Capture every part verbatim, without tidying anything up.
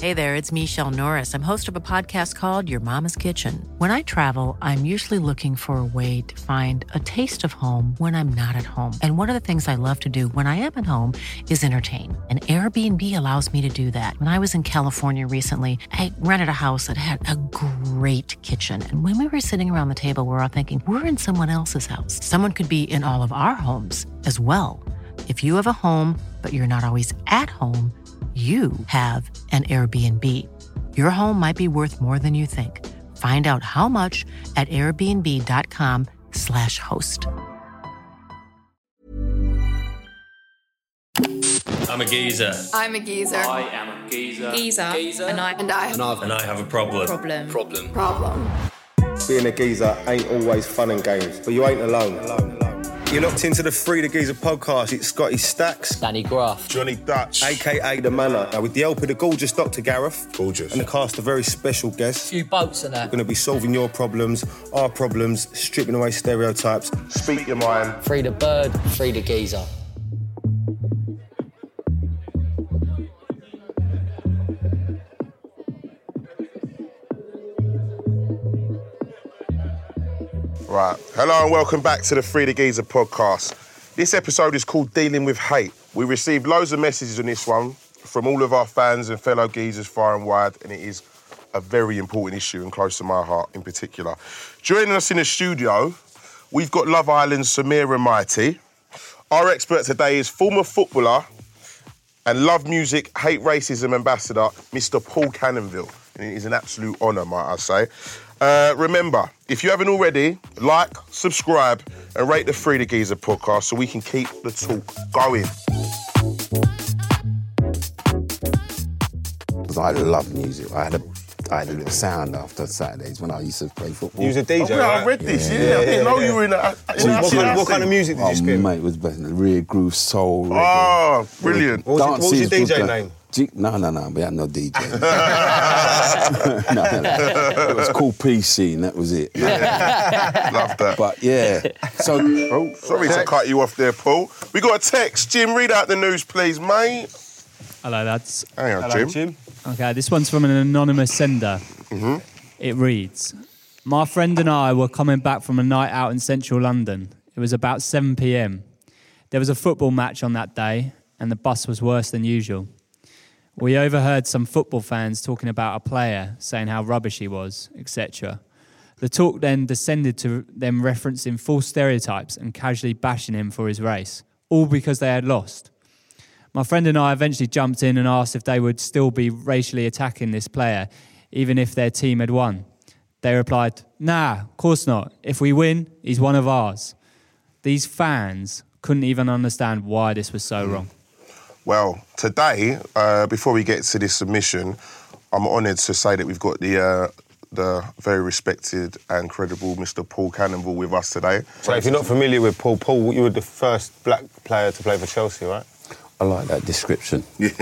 Hey there, it's Michelle Norris. I'm host of a podcast called Your Mama's Kitchen. When I travel, I'm usually looking for a way to find a taste of home when I'm not at home. And one of the things I love to do when I am at home is entertain. And Airbnb allows me to do that. When I was in California recently, I rented a house that had a great kitchen. And when we were sitting around the table, we were all thinking, we're in someone else's house. Someone could be in all of our homes as well. If you have a home, but you're not always at home, you have an Airbnb. Your home might be worth more than you think. Find out how much at airbnb.com slash host. I'm a geezer. I'm a geezer. I am a geezer. Geezer. Geezer. And I. And I. And, I've, And I have a problem. Problem. Problem. Problem. Being a geezer ain't always fun and games, but you ain't alone. alone, alone. You're locked into the Free the Geezer podcast. It's Scotty Stacks, Danny Graff, Johnny Dutch, aka The Manor. Now, with the help of the gorgeous Doctor Gareth, gorgeous, and the cast of very special guests, a few boats and that. We're going to be solving your problems, our problems, stripping away stereotypes. Speak your mind. Free the bird, free the geezer. Right. Hello and welcome back to the Free the Geezer podcast. This episode is called Dealing with Hate. We received loads of messages on this one from all of our fans and fellow geezers far and wide, and it is a very important issue and close to my heart in particular. Joining us in the studio, we've got Love Island's Samira Mighty. Our expert today is former footballer and Love Music Hate Racism Ambassador, Mister Paul Cannonville. And it is an absolute honour, might I say. Uh, remember, if you haven't already, like, subscribe, and rate the Free the Geezer podcast so we can keep the talk going. Because I love music. I had a, I had a little sound after Saturdays when I used to play football. You was a D J, oh, yeah, right? I read this, yeah. Yeah, yeah, I didn't know yeah. you were in a... So what, kind, what kind of music did you Oh, spin? mate, it was best. Real groove, soul, reggae. Oh, brilliant. What was, your, what was your D J name? G- no, no, no, we had no D J. no, no, no. It was called P C and that was it. Love that. But yeah, so... Oh, sorry to cut you off there, Paul. We got a text. Jim, read out the news, please, mate. Hello, lads. Hang on, Hello, Jim. Jim. Okay, this one's from an anonymous sender. Mm-hmm. It reads, my friend and I were coming back from a night out in central London. It was about seven p.m. There was a football match on that day, and the bus was worse than usual. We overheard some football fans talking about a player, saying how rubbish he was, et cetera. The talk then descended to them referencing false stereotypes and casually bashing him for his race, all because they had lost. My friend and I eventually jumped in and asked if they would still be racially attacking this player, even if their team had won. They replied, nah, of course not. If we win, he's one of ours. These fans couldn't even understand why this was so mm. wrong. Well, today, uh, before we get to this submission, I'm honoured to say that we've got the uh, the very respected and credible Mister Paul Cannonville with us today. So if you're not familiar with Paul, Paul, you were the first black player to play for Chelsea, right? I like that description.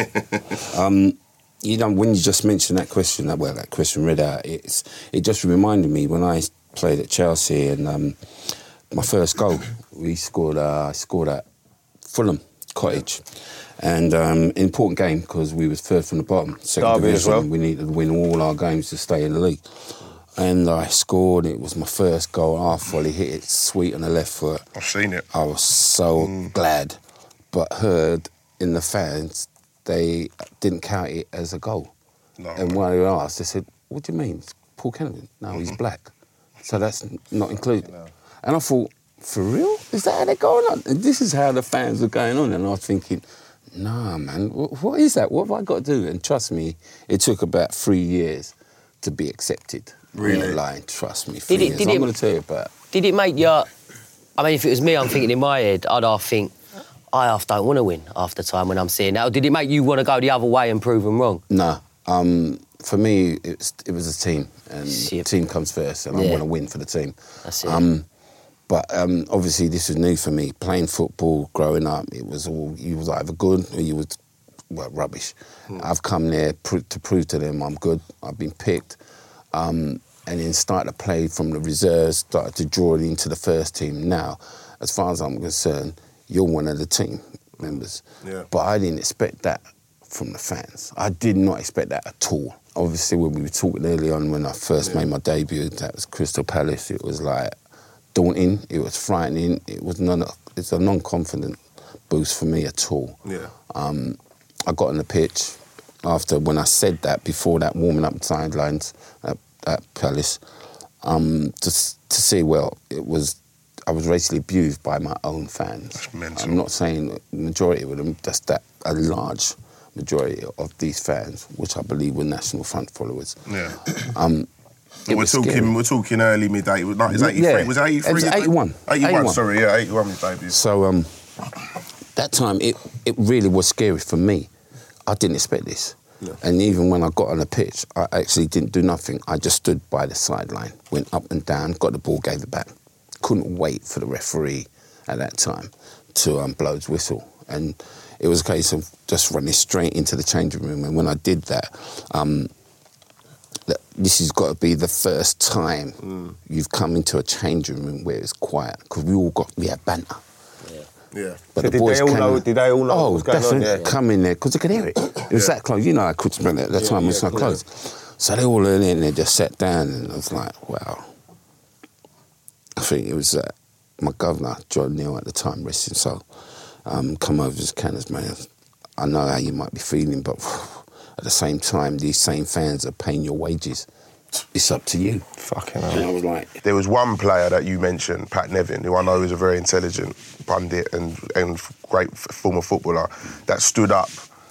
um, you know, when you just mentioned that question, that well, that question read out, it's it just reminded me when I played at Chelsea and um, my first goal, we scored. Uh, I scored at Fulham Cottage, and um, important game because we was third from the bottom, second Derby division. as well. We needed to win all our games to stay in the league. And I scored. It was my first goal. Half volley, hit it sweet on the left foot. I've seen it. I was so Mm. glad, but heard in the fans they didn't count it as a goal. No. And when I asked, they said, "What do you mean? It's Paul Cannonville? No, Mm-hmm. he's black, so that's n- not included." No. And I thought, for real? Is that how they're going on? And this is how the fans are going on. And I was thinking, nah, man, wh- what is that? What have I got to do? And trust me, it took about three years to be accepted. Really? I'm not lying, trust me. Three Did it- years. did I'm it- going to tell you about it. Did it make you... I mean, if it was me, I'm thinking in my head, I'd half think, I half don't want to win half the time when I'm seeing that. Or did it make you want to go the other way and prove them wrong? No. Um, for me, it was, it was a team. And Shit. the team comes first, and I Yeah. want to win for the team. That's it. Um, but um, obviously, this was new for me. Playing football, growing up, it was all, you was either good or you was, well, rubbish. Mm. I've come there pr- to prove to them I'm good. I've been picked. Um, and then started to play from the reserves, started to draw it into the first team. Now, as far as I'm concerned, you're one of the team members. Yeah. But I didn't expect that from the fans. I did not expect that at all. Obviously, when we were talking early on, when I first yeah. made my debut, that was Crystal Palace. It was like daunting. It was frightening. It was non. It's a non-confident boost for me at all. Yeah. Um, I got on the pitch after when I said that before that warming up sidelines at, at Palace. Um, to to see well, it was. I was racially abused by my own fans. That's mental. I'm not saying the majority of them, just that a large majority of these fans, which I believe were National Front followers. Yeah. Um, it we're was talking. scary. We're talking early mid eighty. It was eighty-three. Yeah. Was it eighty-three? It was eighty-one. eighty-one. eighty-one. Sorry, yeah, eighty-one was debut. So um, that time, it it really was scary for me. I didn't expect this. Yeah. And even when I got on the pitch, I actually didn't do nothing. I just stood by the sideline, went up and down, got the ball, gave it back. Couldn't wait for the referee at that time to um, blow his whistle. And it was a case of just running straight into the changing room. And when I did that, um, this has got to be the first time mm. you've come into a changing room where it's quiet, because we all got, we had banter. Yeah. yeah. But so the boys did they all came know? in, Did they all know? Oh, what was going definitely on? Yeah. come in there because they could hear it. It was yeah. that close. You know, I couldn't smell it at that yeah, time. Yeah, it was so yeah. close. So they all learned in there, just sat down, and I was like, wow. I think it was uh, my governor, John Neal, at the time, rest his soul, um, come over to Canners, man. I know how you might be feeling, but at the same time, these same fans are paying your wages. It's up to you. Fucking hell. And I was like... There was one player that you mentioned, Pat Nevin, who I know is a very intelligent pundit and, and great former footballer, that stood up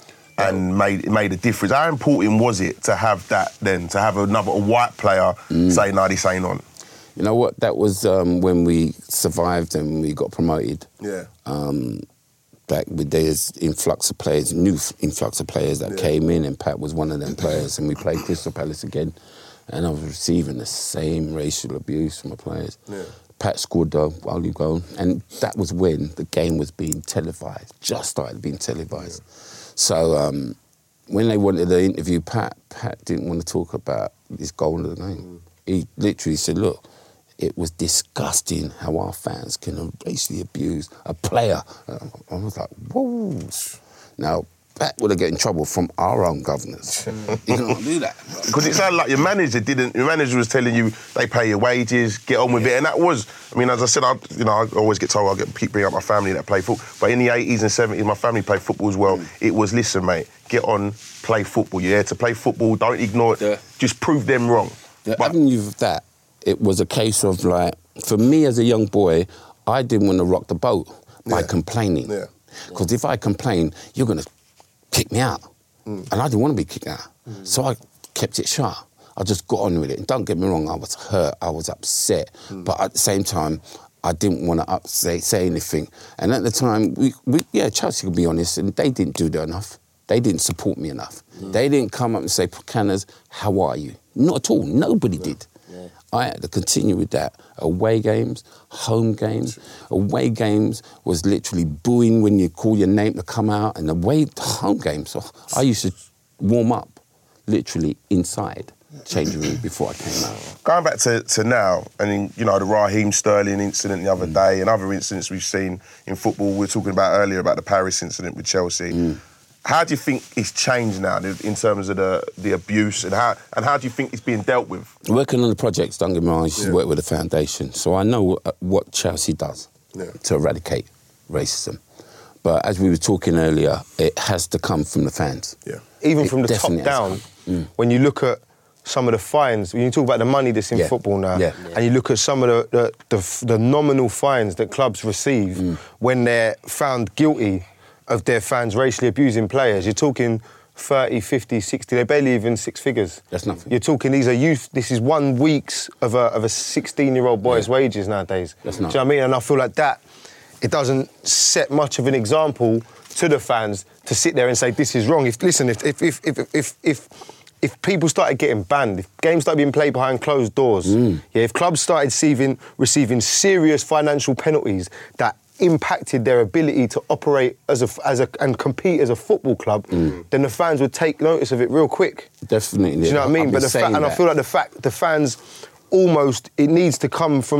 and made made a difference. How important was it to have that then, to have another a white player mm. say, no, this ain't on? You know what? That was um, when we survived and we got promoted. Yeah. Um, back with there's influx of players, new influx of players that yeah. came in, and Pat was one of them players. And we played Crystal Palace again, and I was receiving the same racial abuse from the players. Yeah. Pat scored the while you go, and that was when the game was being televised, just started being televised. Yeah. So um, when they wanted to interview Pat, Pat didn't want to talk about his goal of the game. Mm. He literally said, look, it was disgusting how our fans can racially abuse a player. I was like, whoa. Now, Pat would have got in trouble from our own governors. You can't do that. Because it sounded like your manager didn't, your manager was telling you they pay your wages, get on with yeah. it. And that was, I mean, as I said, I, you know, I always get told, I get, keep bringing up my family that play football. But in the eighties and seventies, my family played football as well. Mm. It was, listen, mate, get on, play football. You're there to play football, don't ignore it. Yeah. Just prove them wrong. The but, avenue of that, it was a case of like, for me as a young boy, I didn't want to rock the boat by yeah. complaining. Because yeah. if I complain, you're going to kick me out. Mm. And I didn't want to be kicked out. Mm. So I kept it sharp. I just got on with it. And don't get me wrong, I was hurt, I was upset. Mm. But at the same time, I didn't want to up say, say anything. And at the time, we, we yeah, Chelsea, could be honest, and they didn't do that enough. They didn't support me enough. Mm. They didn't come up and say, Canners, how are you? Not at all. Nobody yeah. did. Yeah. I had to continue with that. Away games, home games. Away games was literally booing when you call your name to come out, and away home games, so I used to warm up literally inside changing room before I came out. Going back to, to now, and you know, the Raheem Sterling incident the other mm. day and other incidents we've seen in football, we were talking about earlier about the Paris incident with Chelsea. Mm. How do you think it's changed now in terms of the, the abuse, and how and how do you think it's being dealt with? Working on the projects, don't get me wrong, I used to yeah. work with the foundation, so I know what, what Chelsea does yeah. to eradicate racism. But as we were talking earlier, it has to come from the fans. Yeah. Even it from the top down, mm. when you look at some of the fines, when you talk about the money that's in yeah. football now, yeah. and you look at some of the, the, the, the nominal fines that clubs receive mm. when they're found guilty of their fans racially abusing players, you're talking thirty, fifty, sixty, they're barely even six figures. That's nothing. You're talking, these are youth, this is one week's of a of a sixteen-year-old boy's yeah. wages nowadays. That's Do nothing. you know what I mean? And I feel like that, it doesn't set much of an example to the fans to sit there and say, this is wrong. If Listen, if if if if if, if If people started getting banned, if games started being played behind closed doors, mm. yeah, if clubs started receiving, receiving serious financial penalties that impacted their ability to operate as a, as a and compete as a football club, mm. then the fans would take notice of it real quick. Definitely. Do you know what I mean? But the fa- and I feel like the fact the fans almost, it needs to come from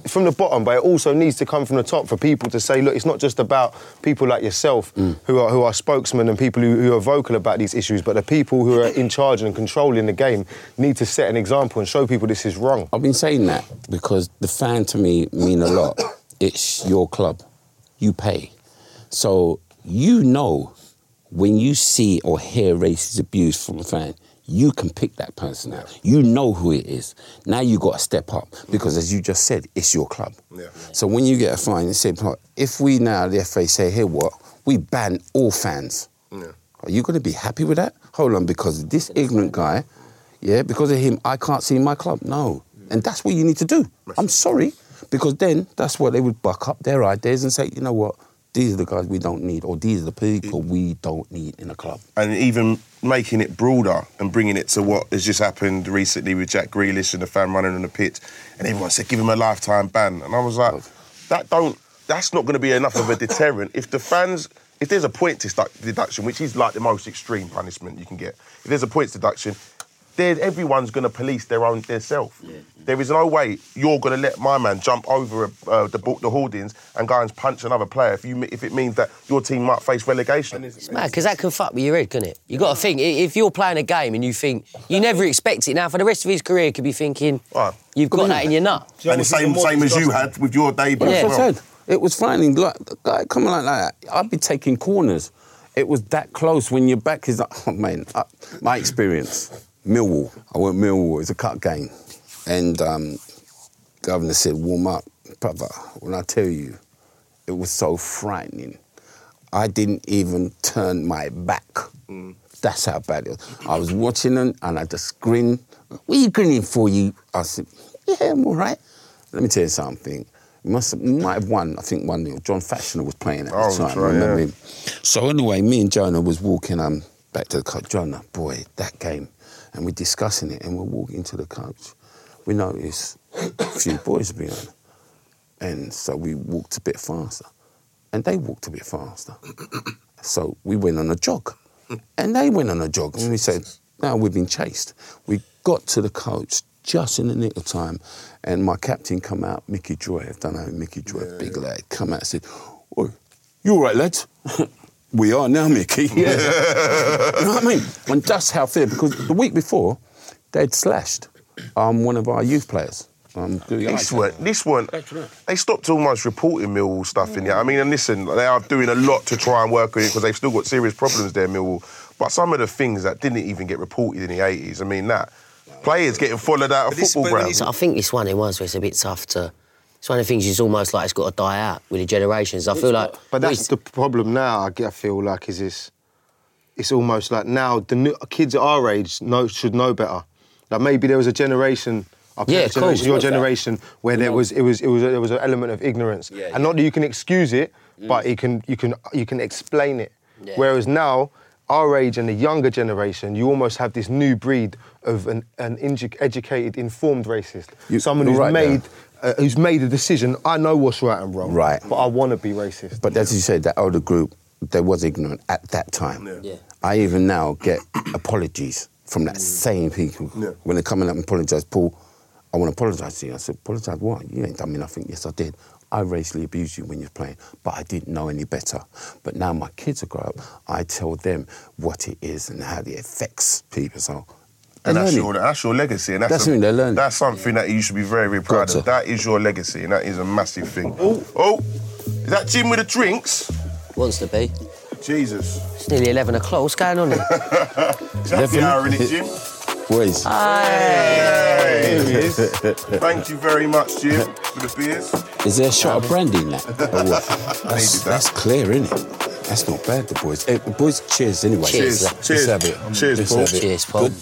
from the bottom, but it also needs to come from the top for people to say, look, it's not just about people like yourself mm. who are who are spokesmen and people who, who are vocal about these issues, but the people who are in charge and controlling the game need to set an example and show people this is wrong. I've been saying that because the fan to me mean a lot. It's your club. You pay. So you know when you see or hear racist abuse from a fan, you can pick that person out. You know who it is. Now you got to step up because, as you just said, it's your club. Yeah. So when you get a fine, say, if we now, the F A say, here what, we ban all fans. Yeah. Are you going to be happy with that? Hold on, because this ignorant guy, yeah, because of him, I can't see my club. No. And that's what you need to do. I'm sorry, because then that's what they would buck up their ideas and say, you know what, these are the guys we don't need, or these are the people we don't need in a club. And even making it broader and bringing it to what has just happened recently with Jack Grealish and the fan running on the pitch, and everyone said, give him a lifetime ban. And I was like, that don't, that's not going to be enough of a deterrent. If the fans, if there's a point deduction, which is like the most extreme punishment you can get, if there's a points deduction, there, everyone's going to police their own their self. Yeah. There is no way you're going to let my man jump over uh, the the hoardings and go and punch another player if you if it means that your team might face relegation. It's mad, because that can fuck with your head, couldn't it? You've got to think, if you're playing a game and you think, you never expect it. Now, for the rest of his career, he could be thinking, right. You've got that in your nut. And the same, same as you had with your debut. Yeah. That's what I said. It was frightening. Like, like, coming like that, I'd be taking corners. It was that close when your back is like, oh, man, uh, my experience. Millwall. I went Millwall. It was a cut game. And um, governor said, warm up. Brother, when I tell you, it was so frightening. I didn't even turn my back. Mm. That's how bad it was. I was watching them and I just grinned. What are you grinning for, you? I said, yeah, I'm all right. Let me tell you something. We must have, we might have won, I think, one nil. John Fashioner was playing at the oh, time. Right, remember yeah. him. So anyway, me and Jonah was walking um, back to the coach. Jonah, boy, that game. And we're discussing it, and we're walking to the coach. We noticed a few boys behind, and so we walked a bit faster, and they walked a bit faster. So we went on a jog, and they went on a jog, and we said, "Now we've been chased." We got to the coach just in the nick of time, and my captain come out, Mickey Joy. I don't know Mickey Joy, yeah, big yeah. lad, come out and said, "Oh, you all right, lads?" We are now, Mickey. Yeah. You know what I mean? And that's how fair, because the week before, they'd slashed um, one of our youth players. Um, this weren't, this weren't, they stopped almost reporting Millwall stuff in there. I mean, and listen, they are doing a lot to try and work on it because they've still got serious problems there, Millwall. But some of the things that didn't even get reported in the eighties, I mean, that, players getting followed out of football grounds. I think this one, it was where it's a bit tough to... It's one of the things it's almost like it's got to die out with the generations. I feel like... But that's the problem now, I get- I feel like, is this... It's almost like now the new, kids at our age know, should know better. Like maybe there was a generation, our yeah, generation, course, your generation, where there was it was it was there was an element of ignorance, yeah, and yeah. not that you can excuse it, mm. but you can you can you can explain it. Yeah. Whereas now, our age and the younger generation, you almost have this new breed of an, an educated, informed racist, you, someone who's right made. Uh, who's made a decision, I know what's right and wrong, right. but I want to be racist. But as you said, that older group, they was ignorant at that time. Yeah. Yeah. I even now get apologies from that mm. same people. Yeah. When they're coming up and apologise, Paul, I want to apologise to you. I said, apologise what? You ain't done me nothing. Yes, I did. I racially abused you when you're playing, but I didn't know any better. But now my kids are grown up, I tell them what it is and how it affects people. So. And that's your, that's your legacy. And that's, that's a, something they're learning. That's something that you should be very, very proud of. That is your legacy, and that is a massive thing. Oh, oh, is that Jim with the drinks? Wants to be. Jesus. It's nearly eleven o'clock. What's going on here? Is that the hour in it, Jim? Boys. Hey. Hey. Thank you very much, Jim, for the beers. Is there a shot of brandy in that? that's, that's clear, isn't it? That's not bad, the boys. Hey, boys, cheers anyway. Cheers. Cheers. Cheers. Let's have it. Cheers, Let's Paul. have it. Cheers, Paul. Good.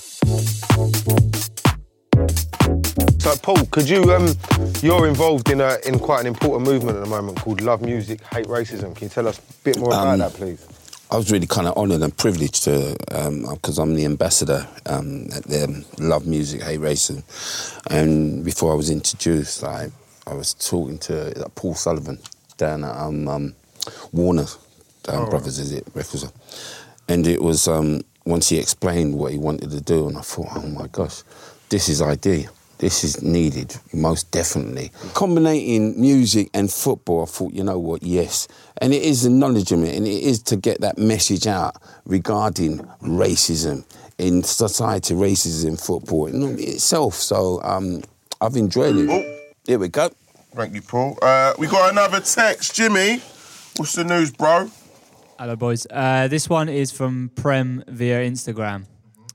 So, Paul, could you, um, you're involved in a, in quite an important movement at the moment called Love Music, Hate Racism. Can you tell us a bit more about um, that, please? I was really kind of honoured and privileged to, because um, I'm the ambassador um, at the Love Music, Hate Racism. And before I was introduced, like, I was talking to like, Paul Sullivan down at um, um, Warner um, oh, Brothers, right. is it, Records. And it was, um, once he explained what he wanted to do, and I thought, oh my gosh, this is ideal. this is needed, most definitely. Combining music and football, I thought, you know what, yes. And it is acknowledgement, and it is to get that message out regarding racism in society, racism in football in itself. So um, I've enjoyed it. Oh. Here we go. Thank you, Paul. Uh, we got another text. Jimmy, what's the news, bro? Hello, boys. Uh, this one is from Prem via Instagram.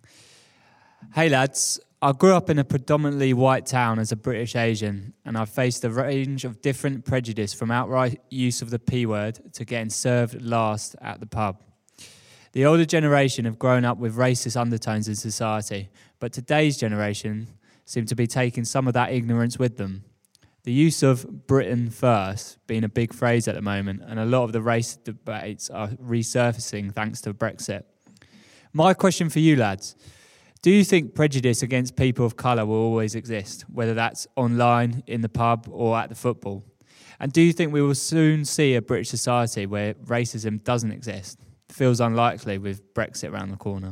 Hey, lads. I grew up in a predominantly white town as a British Asian, and I've faced a range of different prejudice from outright use of the P word to getting served last at the pub. The older generation have grown up with racist undertones in society, but today's generation seem to be taking some of that ignorance with them. The use of Britain first being a big phrase at the moment, and a lot of the race debates are resurfacing thanks to Brexit. My question for you, lads. Do you think prejudice against people of colour will always exist, whether that's online, in the pub, or at the football? And do you think we will soon see a British society where racism doesn't exist? Feels unlikely with Brexit around the corner.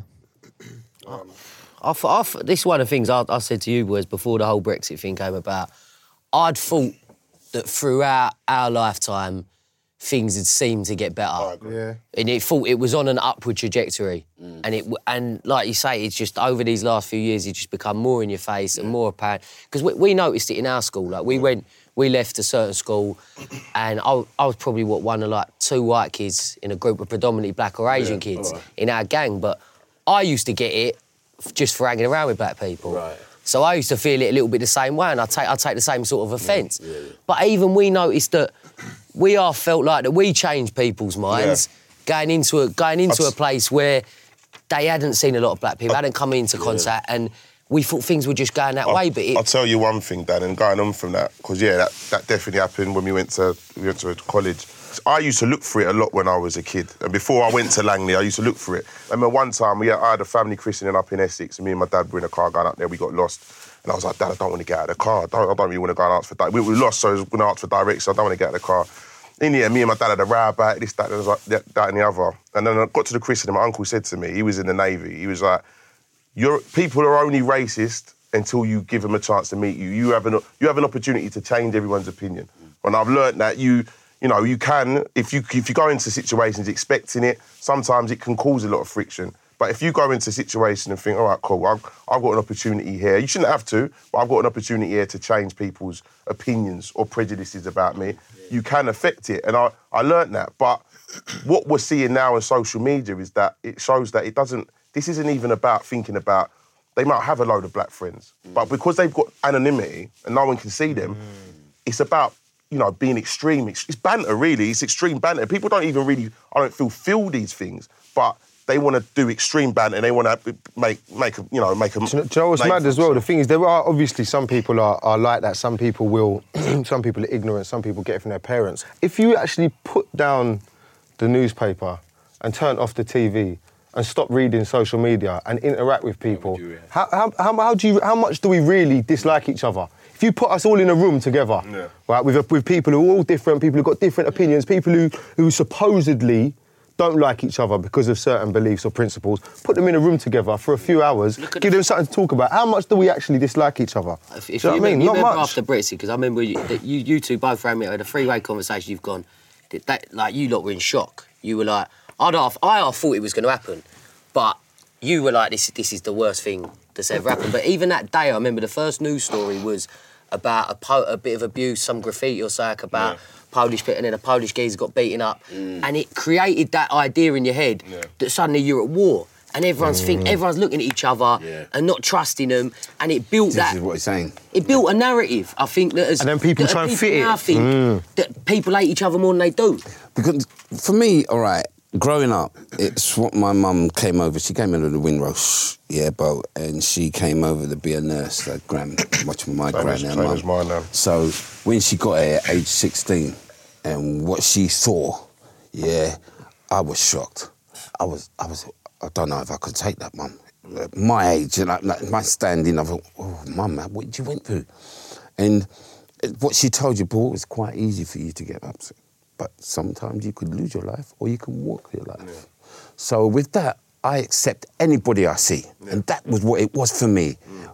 Um, I, I, this is one of the things I, I said to you was before the whole Brexit thing came about. I'd thought that throughout our lifetime, things had seemed to get better. Yeah. And it thought it was on an upward trajectory. Mm. And it and like you say, it's just over these last few years, it's just become more in your face and more apparent. Because we, we noticed it in our school. Like we went, we left a certain school, and I, I was probably what one of like two white kids in a group of predominantly black or Asian yeah, kids right. in our gang. But I used to get it just for hanging around with black people. Right. So I used to feel it a little bit the same way, and I'd take, I'd take the same sort of offence. Yeah, yeah, yeah. But even we noticed that we all felt like that we changed people's minds yeah. going into a going into I'd... a place where they hadn't seen a lot of black people, I'd... hadn't come into contact, yeah. and we thought things were just going that I'll, way. But it... I'll tell you one thing, Dan, and going on from that, because yeah, that, that definitely happened when we went to we went to college. I used to look for it a lot when I was a kid, and before I went to Langley, I used to look for it. I remember one time we had, I had a family christening up in Essex, and me and my dad were in a car going up there. We got lost. And I was like, Dad, I don't want to get out of the car. I don't, I don't really want to go and ask for directions. We were lost, so I was going to ask for directions. I don't want to get out of the car. In the end, me and my dad had a row about it, this, that, and, like, that, that and the other. And then I got to the christening, my uncle said to me, he was in the Navy, he was like, You're, people are only racist until you give them a chance to meet you. You have an, you have an opportunity to change everyone's opinion. And I've learnt that you, you know, you can, if you, if you go into situations expecting it, sometimes it can cause a lot of friction. But if you go into a situation and think, all right, cool, I've, I've got an opportunity here. You shouldn't have to, but I've got an opportunity here to change people's opinions or prejudices about me. You can affect it. And I, I learnt that. But what we're seeing now on social media is that it shows that it doesn't, this isn't even about thinking about, they might have a load of black friends, mm. but because they've got anonymity and no one can see them, mm. it's about, you know, being extreme. It's, it's banter, really. It's extreme banter. People don't even really, I don't feel, feel these things, but they want to do extreme banter and they want to make, make a, you know, make a... Do you know what's mad as well? The thing is, there are, obviously, some people are, are like that. Some people will, some people are ignorant, some people get it from their parents. If you actually put down the newspaper and turn off the T V and stop reading social media and interact with people, how, how, how, how, do you, how much do we really dislike each other? If you put us all in a room together, yeah. right, with, with people who are all different, people who've got different opinions, people who, who supposedly don't like each other because of certain beliefs or principles, put them in a room together for a few hours, give the them something to talk about. How much do we actually dislike each other? If, if do you know what I mean? You Not remember much. After Brexit, because I remember you, that you, you two both ran me had a three-way conversation. You've gone, that, that, like you lot were in shock. You were like, I'd half, I half thought it was going to happen, but you were like, this, this is the worst thing that's ever happened. But even that day, I remember the first news story was about a, po- a bit of abuse, some graffiti or something about yeah. Polish, and then a Polish geezer got beaten up, mm. and it created that idea in your head yeah. that suddenly you're at war, and everyone's mm. think, everyone's looking at each other yeah. and not trusting them, and it built this that. This is what he's saying. It built a narrative. I think that as and then people try and fit it. I think mm. that people hate each other more than they do. Because for me, all right. Growing up, it's what my mum came over. She came into the Windrush yeah, boat, and she came over to be a nurse, like grand, watching my gran and mum. Mine now. So when she got here at age sixteen, and what she saw, yeah, I was shocked. I was, I was, I don't know if I could take that, mum. At my age, and like, like my standing, I thought, oh, mum, what did you went through? And what she told you, Paul, it was quite easy for you to get upset. But sometimes you could lose your life or you can walk your life. Yeah. So with that, I accept anybody I see. Yeah. And that was what it was for me. Mm.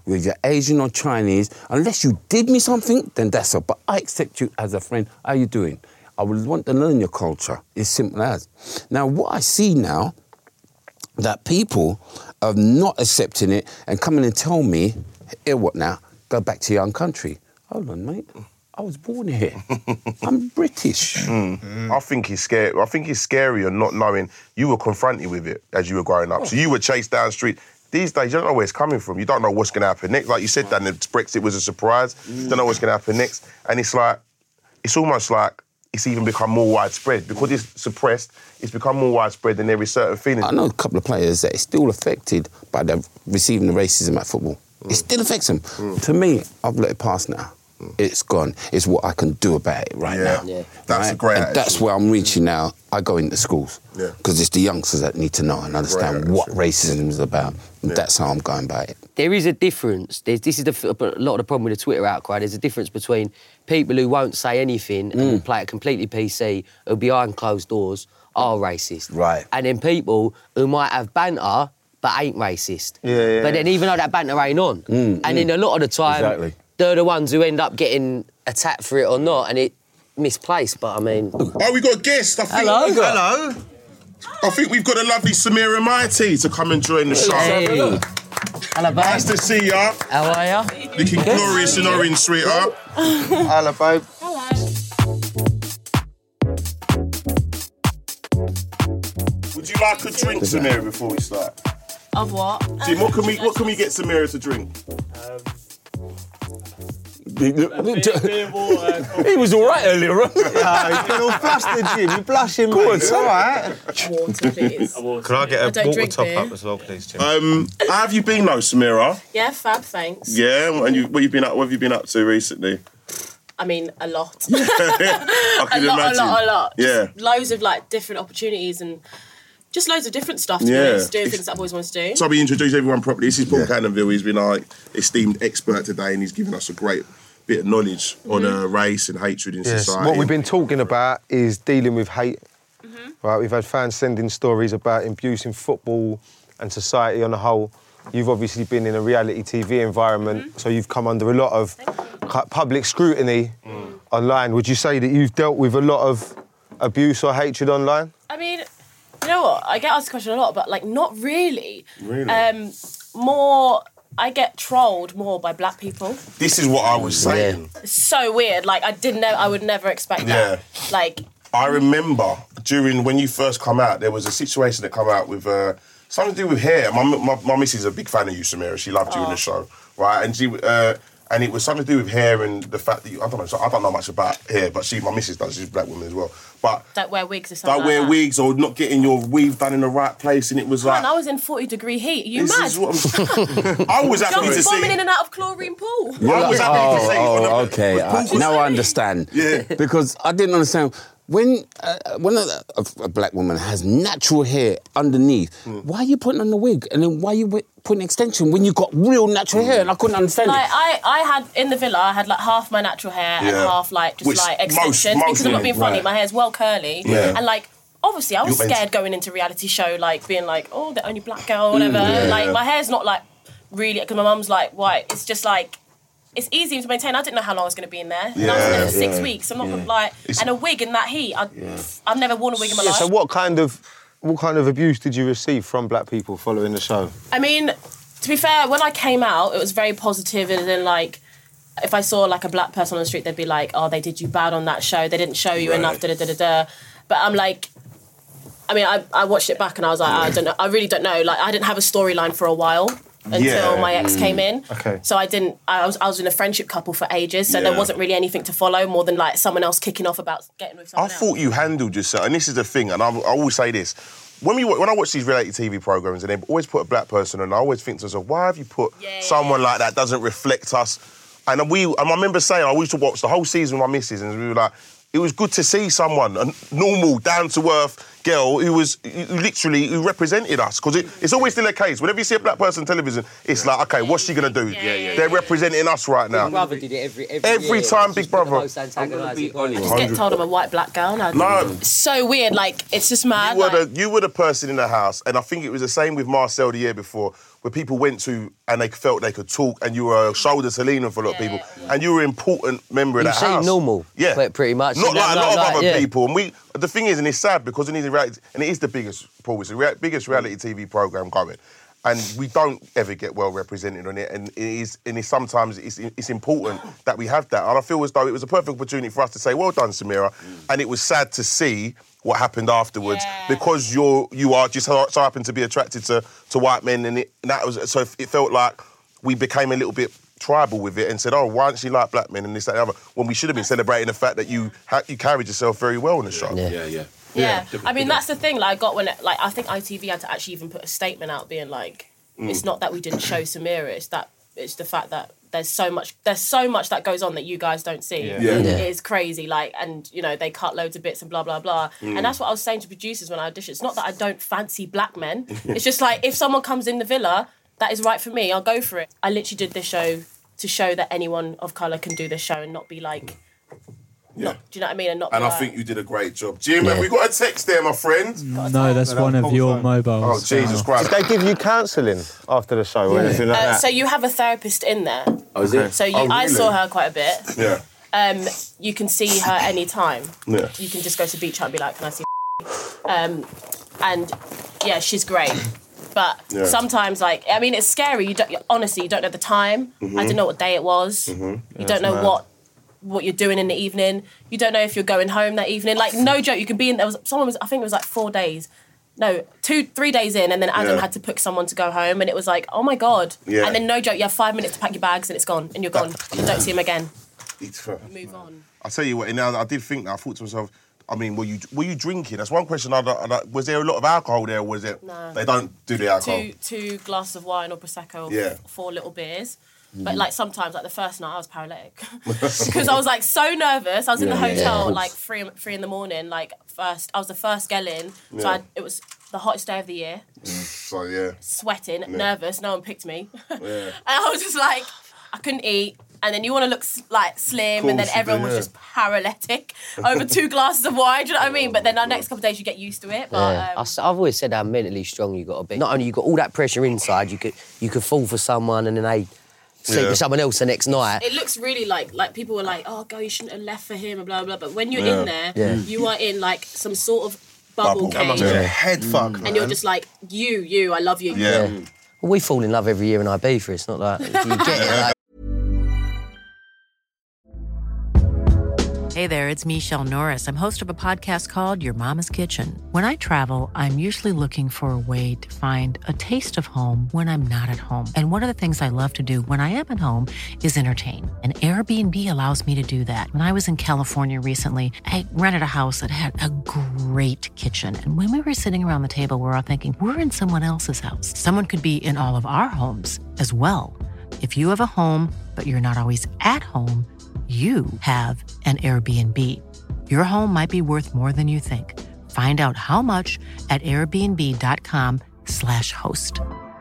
whether you're Asian or Chinese, unless you did me something, then that's all. But I accept you as a friend. How you doing? I would want to learn your culture. It's simple as. Now, what I see now, that people are not accepting it and coming and tell me, here, what now? Go back to your own country. Hold on, mate. I was born here. I'm British. Mm. Mm. I think it's scary. I think it's scarier not knowing you were confronted with it as you were growing up. Oh. So you were chased down the street. These days, you don't know where it's coming from. You don't know what's going to happen next. Like you said, Dan, Brexit was a surprise. Mm. You don't know what's going to happen next. And it's like, it's almost like it's even become more widespread. Because it's suppressed, it's become more widespread than there is certain feelings. I know a couple of players that are still affected by the, receiving the racism at football. Mm. It still affects them. Mm. To me, I've let it pass now. It's gone. It's what I can do about it right yeah. now. Yeah, that's right? a great And attitude. that's where I'm reaching now. I go into schools. Yeah. Because it's the youngsters that need to know and understand what racism is about. And yeah. that's how I'm going about it. There is a difference. There's, this is the, a lot of the problem with the Twitter outcry. There's a difference between people who won't say anything mm. and play it completely P C, who behind closed doors are racist. Right. And then people who might have banter but ain't racist. Yeah, yeah. But then even though that banter ain't on, mm, and mm. then a lot of the time, exactly. they're the ones who end up getting attacked for it or not, and it misplaced. But I mean, oh, we got a guest. I think hello, we got, hello. I think we've got a lovely Samira Mighty to come and join the show. Hey. Hello, babe. Nice to see ya. How are ya? Looking glorious in orange, sweetheart. Hello, babe. Hello. Would you like a drink, Samira, before we start? Of what? Jim, what can we what can we get Samira to drink? Um, he was all right earlier on. Yeah, he's been all flustered, Jim. You're blushing, mate. It's all right. Water, please. Can I get a I don't water drink top beer. up as well, please, Jim? Um, how have you been, though, Samira? Yeah, fab, thanks. Yeah, and you, what, you been up, what have you been up to recently? I mean, a lot. I can a lot, imagine. a lot, a lot. Yeah. Just loads of, like, different opportunities and just loads of different stuff, to Yeah. be honest, doing things that I've always wanted to do. So we introduce everyone properly. This is Paul yeah. Cannonville. He's been our esteemed expert today and he's given us a great bit of knowledge mm-hmm. on uh, race and hatred in yes. society. What we've been talking about is dealing with hate. Mm-hmm. Right, we've had fans sending stories about abuse in football and society on the whole. You've obviously been in a reality T V environment, mm-hmm. so you've come under a lot of public scrutiny mm. online. Would you say that you've dealt with a lot of abuse or hatred online? I mean, you know what? I get asked the question a lot, but, like, not really. Really? Um, more... I get trolled more by black people. This is what I was saying. It's so weird. Like, I didn't know, I would never expect that. Yeah. Like... I remember during, when you first come out, there was a situation that come out with, uh, something to do with hair. My, my, my missus is a big fan of you, Samira. She loved you oh. in the show, right? And she, uh, and it was something to do with hair and the fact that you, I don't know, so I don't know much about hair, but she, my missus does, she's a black woman as well. But don't wear wigs or something Don't wear like that. wigs or not getting your weave done in the right place, and it was like... Man, I was in forty degree heat. Are you this mad? Is what I'm, I was happy to Just bombing see... in and out of chlorine pool. I was happy oh, to see... Oh, on a- okay. I, now I understand. Yeah. Because I didn't understand... When uh, when a, a, a black woman has natural hair underneath, mm. why are you putting on the wig? And then why are you putting extension when you got real natural mm. hair? And I couldn't understand like, it. I, I had, in the villa, I had like half my natural hair Yeah. and half like just Which like most- extensions. most because I'm not being funny, right. my hair's well curly. Yeah. And like, obviously I was You're meant scared going into reality show, like being like, oh, the only black girl or whatever. Mm, yeah, like, yeah. my hair's not like really, because my mum's like white. It's just like, it's easy to maintain. I didn't know how long I was going to be in there. And I was in there for six yeah. weeks. I'm not Yeah. like, It's- and a wig in that heat. I, I've never worn a wig in my Yeah, life. so what kind of what kind of abuse did you receive from black people following the show? I mean, to be fair, when I came out, it was very positive, and then like, if I saw like a black person on the street, they'd be like, "Oh, they did you bad on that show. They didn't show you Right. enough." Da da da da da. But I'm like, I mean, I I watched it back and I was like, I don't know. I really don't know. Like, I didn't have a storyline for a while until Yeah. my ex came in. Okay. So I didn't. I was I was in a friendship couple for ages, so Yeah. there wasn't really anything to follow more than like someone else kicking off about getting with I someone else. thought you handled yourself, and this is the thing, and I, I always say this. When, we, when I watch these reality T V programmes and they always put a black person on, I always think to myself, why have you put Yeah. someone like that doesn't reflect us? And we, and I remember saying, I used to watch the whole season with my missus, and we were like, it was good to see someone, a normal, down-to-earth girl who was who literally who represented us. Because it, it's always still the case. Whenever you see a black person on television, it's like, okay, what's she gonna do? Yeah, yeah, yeah. They're representing us right now. Big Brother did it every every, Every year. time It's Big just the Brother- most antagonising I just one. get told I'm a white black girl now. No. It's so weird. Like, it's just mad. You were, like- the, you were the person in the house, and I think it was the same with Marcel the year before, where people went to and they felt they could talk, and you were a shoulder to lean on for a lot of people, and you were an important member of You that seem house. normal, yeah, but pretty much. Not You like a know, lot like- of other yeah. people. And we, the thing is, and it's sad because it is a reality, and it is the biggest, Paul, it's the rea- biggest reality T V program going. And we don't ever get well represented on it, and it is, and it's sometimes it's, it's important that we have that. And I feel as though it was a perfect opportunity for us to say, "Well done, Samira," and it was sad to see what happened afterwards Yeah. because you're you are just so happen to be attracted to to white men, and, it, and that was so it felt like we became a little bit tribal with it and said, "Oh, why don't she like black men?" and this that, and the other. When we should have been celebrating the fact that you ha- you carried yourself very well in the show. Yeah. Yeah, yeah. Yeah, I mean that's the thing. Like I got when, it, like I think I T V had to actually even put a statement out, being like, Mm. it's not that we didn't show Samira, it's that it's the fact that there's so much, there's so much that goes on that you guys don't see. Yeah. Yeah. It is crazy. Like, and you know they cut loads of bits and blah blah blah. Mm. And that's what I was saying to producers when I auditioned. It's not that I don't fancy black men. It's just like if someone comes in the villa that is right for me, I'll go for it. I literally did this show to show that anyone of colour can do this show and not be like. Yeah. Not, do you know what I mean? And not. And be I like, think you did a great job. Jim, Yeah. have we got a text there, my friend? No, that's one of your mobiles. Oh, Jesus Did Christ. they give you counselling after the show or anything like Uh, that? so you have a therapist in there. Oh, is it? So you, Oh, I really? saw her quite a bit. Yeah. Um, you can see her anytime. Yeah. You can just go to beach hut and be like, "Can I see?" Um, and yeah, she's great. But Yeah. sometimes, like, I mean, it's scary. You don't honestly, you don't know the time. Mm-hmm. I don't know what day it was. You don't know what what you're doing in the evening. You don't know if you're going home that evening. Like, no joke, you can be in. There was someone was. I think it was like four days. No, two, three days in, and then Adam Yeah. had to pick someone to go home, and it was like, oh my god. Yeah. And then no joke, you have five minutes to pack your bags, and it's gone, and you're gone. You don't see him again. It's, Move on. I tell you what, and I, I did think that. I thought to myself, I mean, were you were you drinking? That's one question. I, I, was there a lot of alcohol there, or was it? No. They don't do the alcohol. Two two glasses of wine or prosecco, or Yeah. f- four little beers. But like sometimes, like the first night, I was paralytic because I was like so nervous. I was in the Yeah, yeah, hotel yeah. like three three in the morning. Like first, I was the first girl in, so Yeah. I, it was the hottest day of the year. So yeah. Sweating, nervous. No one picked me, Yeah. and I was just like, I couldn't eat. And then you want to look s- like slim, and then Course you everyone do, was yeah. just paralytic over two glasses of wine. Do you know what I mean? But then our next couple of days, you get used to it. But Yeah. I um, s- I've always said how mentally strong you got to be. Not only you got all that pressure inside, you could you could fall for someone and then they sleep Yeah. with someone else the next night. it looks really like like people were like, oh, girl, you shouldn't have left for him and blah blah. But when you're Yeah. in there, Yeah. you are in like some sort of bubble, That must cage, be a head fuck, man. and you're just like, you, you, I love you. Yeah. Well, we fall in love every year in Ibiza. It's not like you get it. Like, Hey there, it's Michelle Norris. I'm host of a podcast called Your Mama's Kitchen. When I travel, I'm usually looking for a way to find a taste of home when I'm not at home. And one of the things I love to do when I am at home is entertain. And Airbnb allows me to do that. When I was in California recently, I rented a house that had a great kitchen. And when we were sitting around the table, we were all thinking, we're in someone else's house. Someone could be in all of our homes as well. If you have a home, but you're not always at home, you have an Airbnb. Your home might be worth more than you think. Find out how much at airbnb.com slash host.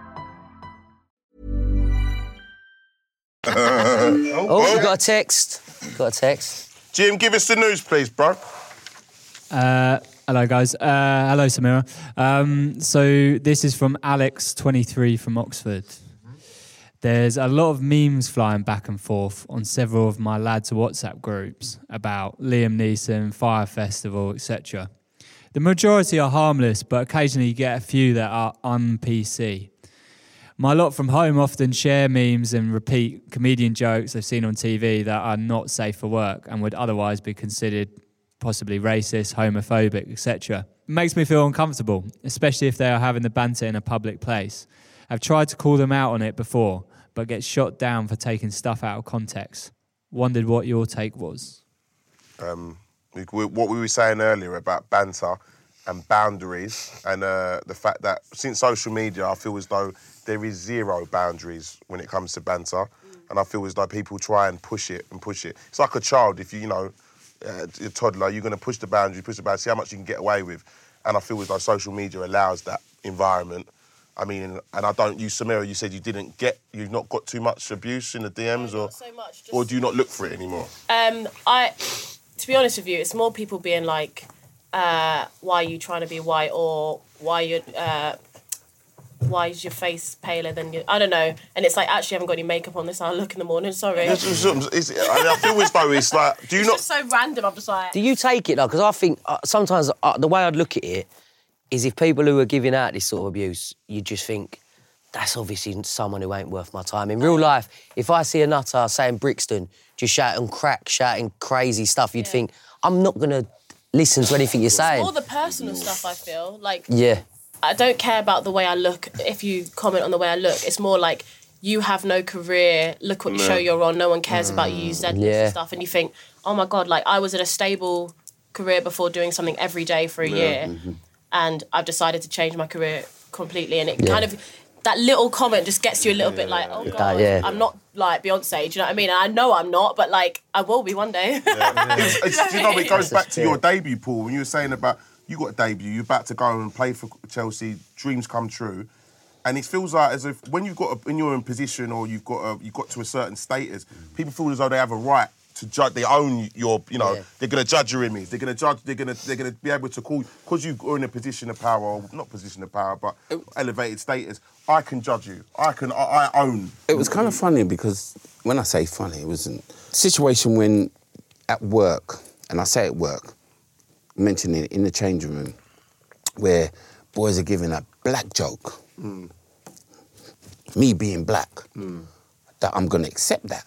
oh, you got a text. Got a text. Jim, give us the news, please, bro. Uh, hello, guys. Uh, hello, Samira. Um, so this is from Alex, twenty-three, from Oxford. There's a lot of memes flying back and forth on several of my lads' WhatsApp groups about Liam Neeson, Fire Festival, et cetera. The majority are harmless, but occasionally you get a few that are un-P C. My lot from home often share memes and repeat comedian jokes they've seen on T V that are not safe for work and would otherwise be considered possibly racist, homophobic, et cetera. It makes me feel uncomfortable, especially if they are having the banter in a public place. I've tried to call them out on it before, but get shot down for taking stuff out of context. Wondered what your take was. Um, we, we, what we were saying earlier about banter and boundaries, and uh, the fact that since social media, I feel as though there is zero boundaries when it comes to banter, and I feel as though people try and push it and push it. It's like a child. If you, you know, uh, a toddler, you're going to push the boundary, push the boundary, see how much you can get away with, and I feel as though social media allows that environment. I mean, and I don't. You, Samira, you said you didn't get, you've not got too much abuse in the D Ms, or Not so much, just- or do you not look for it anymore? Um, I, to be honest with you, it's more people being like, uh, "Why are you trying to be white?" or "Why you, uh, why is your face paler than your... I don't know. And it's like, actually, I haven't got any makeup on this. I'll look in the morning, sorry. It's, it's, it's, I feel as though it's like, do you it's not... just so random, I'm just like... Do you take it, though? Because I think uh, sometimes uh, the way I'd look at it is if people who are giving out this sort of abuse, you just think, that's obviously someone who ain't worth my time. In real life, if I see a nutter saying Brixton, just shouting crack, shouting crazy stuff, you'd Yeah. think, I'm not going to listen to anything you're saying. All the personal stuff, I feel. Like, Yeah. I don't care about the way I look. If you comment on the way I look, it's more like, you have no career, look what show you're on, no one cares about you, you Z Yeah. and stuff. And you think, oh my God, like, I was in a stable career before doing something every day for a year. Mm-hmm. And I've decided to change my career completely. And it Yeah. kind of, that little comment just gets you a little bit like, oh God, yeah. I'm not like Beyonce, do you know what I mean? And I know I'm not, but like, I will be one day. It's, it's, do you know, it goes back to your debut, Paul, when you were saying about, you got a debut, you're about to go and play for Chelsea, dreams come true. And it feels like as if when you've got a, when you're in position or you've got a, you've got to a certain status, people feel as though they have a right to judge. They own your, you know, Yeah. they're gonna judge your image. They're gonna judge. They're gonna they're gonna be able to call because you're in a position of power, or not position of power, but elevated status. I can judge you. I can. I, I own. It was kind of funny because when I say funny, it was a situation when at work, and I say at work, mentioning it in the changing room, where boys are giving a black joke. Mm. Me being black, Mm. that I'm going to accept that.